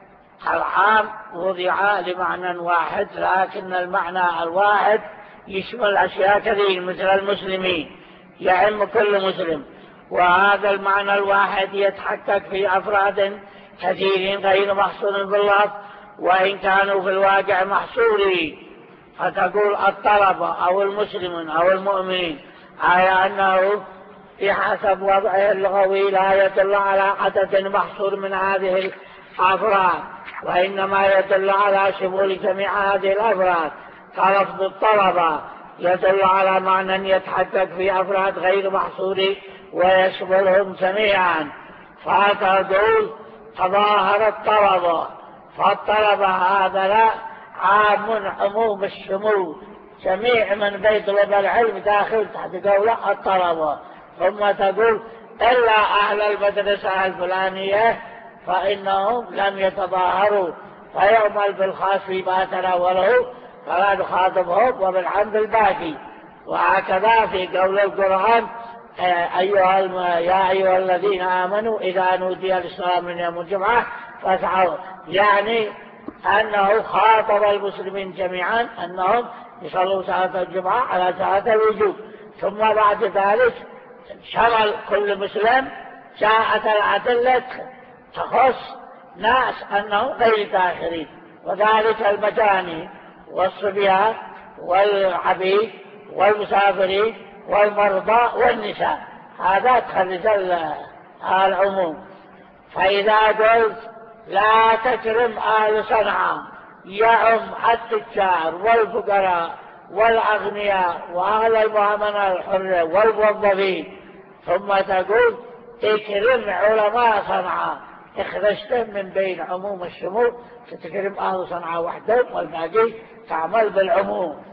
العام وضع لمعنى واحد، لكن المعنى الواحد يشمل أشياء كثير مثل المسلمين، يعم كل مسلم. وهذا المعنى الواحد يتحقق في أفراد كثيرين غير محصور باللفظ وإن كانوا في الواقع محصورين. فتقول الطلبة أو المسلمين أو المؤمنين، على أنه بحسب وضعه اللغوي لا يدل على عدد محصور من هذه الأفراد، وإنما يدل على شمول جميع هذه الأفراد. كلفظ الطلبة يدل على معنى يتحقق في أفراد غير محصور ويشملهم جميعا. فتقول تظاهر الطلبة، فالطلبة هذا لا عام عموم الشمول، جميع من بيطلب العلم داخل تحت قولة الطلبة. ثم تقول إلا أهل المدرسة الفلانية فإنهم لم يتظاهروا، فيعمل بالخاص فيما تناوله فلا نخاطبهم وبالعام بالباقي. وهكذا في قول القرآن يا أيها الذين آمنوا إذا نودي للصلاة من يوم الجمعة فاسعوا، يعني أنه خاطب المسلمين جميعا أنهم يصلوا صلاة الجمعة على صلاة الوجوب. ثم بعد ذلك شمل كل مسلم، جاءت الأدلة تخص ناس أنهم غير داخلين، وذلك المجاني والصبيان والعبيد والمسافرين والمرضى والنساء، هذا تخرج العموم. فإذا قلت لا تكرم أهل صنعاء يعم التجار والفقراء والأغنياء وأهل المؤمنة الحرة والموظفين، ثم تقول اكرم علماء صنعاء، اخرجتم من بين عموم الشمول، تكرم أهل صنعاء وحدهم والباقي تعمل بالعموم.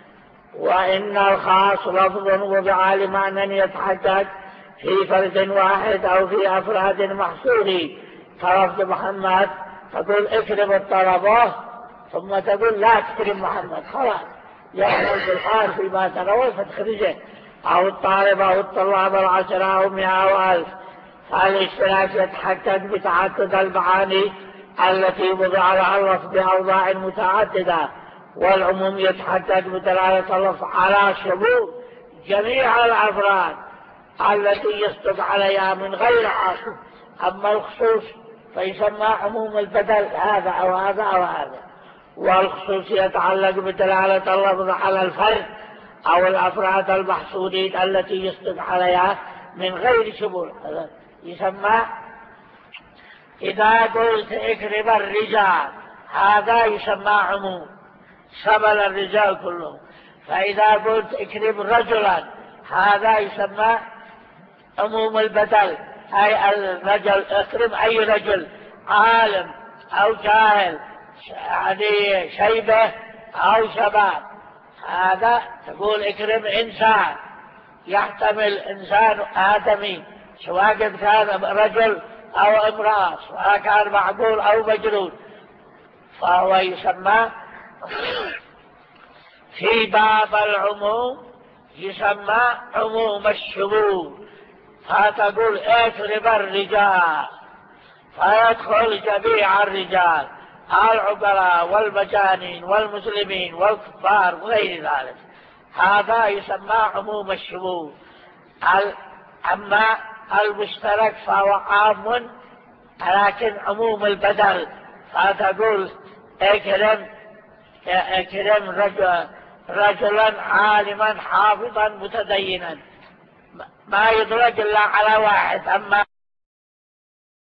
وإن الخاص لفظ وضع لمعنى يتحقق في فرد واحد أو في أفراد محصورين، كلفظ محمد تقول اكرم الطلبة، ثم تقول لا تكرم محمد، خلاص يعمل بالخاص فيما تنوي فتخرجه، أو الطالبة أو الطلاب 10 أو 100 أو 1000. فالاشتراك يتحقق بتعدد المعاني التي وضع لها اللفظ بأوضاع متعددة، والعموم يتحقق بدلالة اللفظ على شمول جميع الأفراد التي يصدق عليها من غير عاصم. أما الخصوص فيسمى عموم البدل، هذا أو هذا أو هذا. والخصوص يتعلق بدلالة اللفظ على الفرد أو الأفراد المحصورين التي يصدق عليها من غير شمول، يسمى. إذا قلت اكرم الرجال هذا يسمى عموم، شمل الرجال كلهم. فإذا قلت اكرم رجلا هذا يسمى عموم البدل، أي الرجل اكرم أي رجل، عالم أو جاهل، يعني شيبة أو شباب. هذا تقول اكرم إنسان، يحتمل إنسان آدمي سواء كان رجل أو امرأة، سواء كان معقول أو مجنون، فهو يسمى في باب العموم يسمى عموم الشمول. فتقول اكرم الرجال فيدخل جميع الرجال، العقلاء والمجانين والمسلمين والكفار وغير ذلك، هذا يسمى عموم الشمول. أما المشترك فهو عام، لكن عموم البدل، فتقول اكرم رجلا عالما حافظا متدينا، ما يدرج إلا على واحد. أما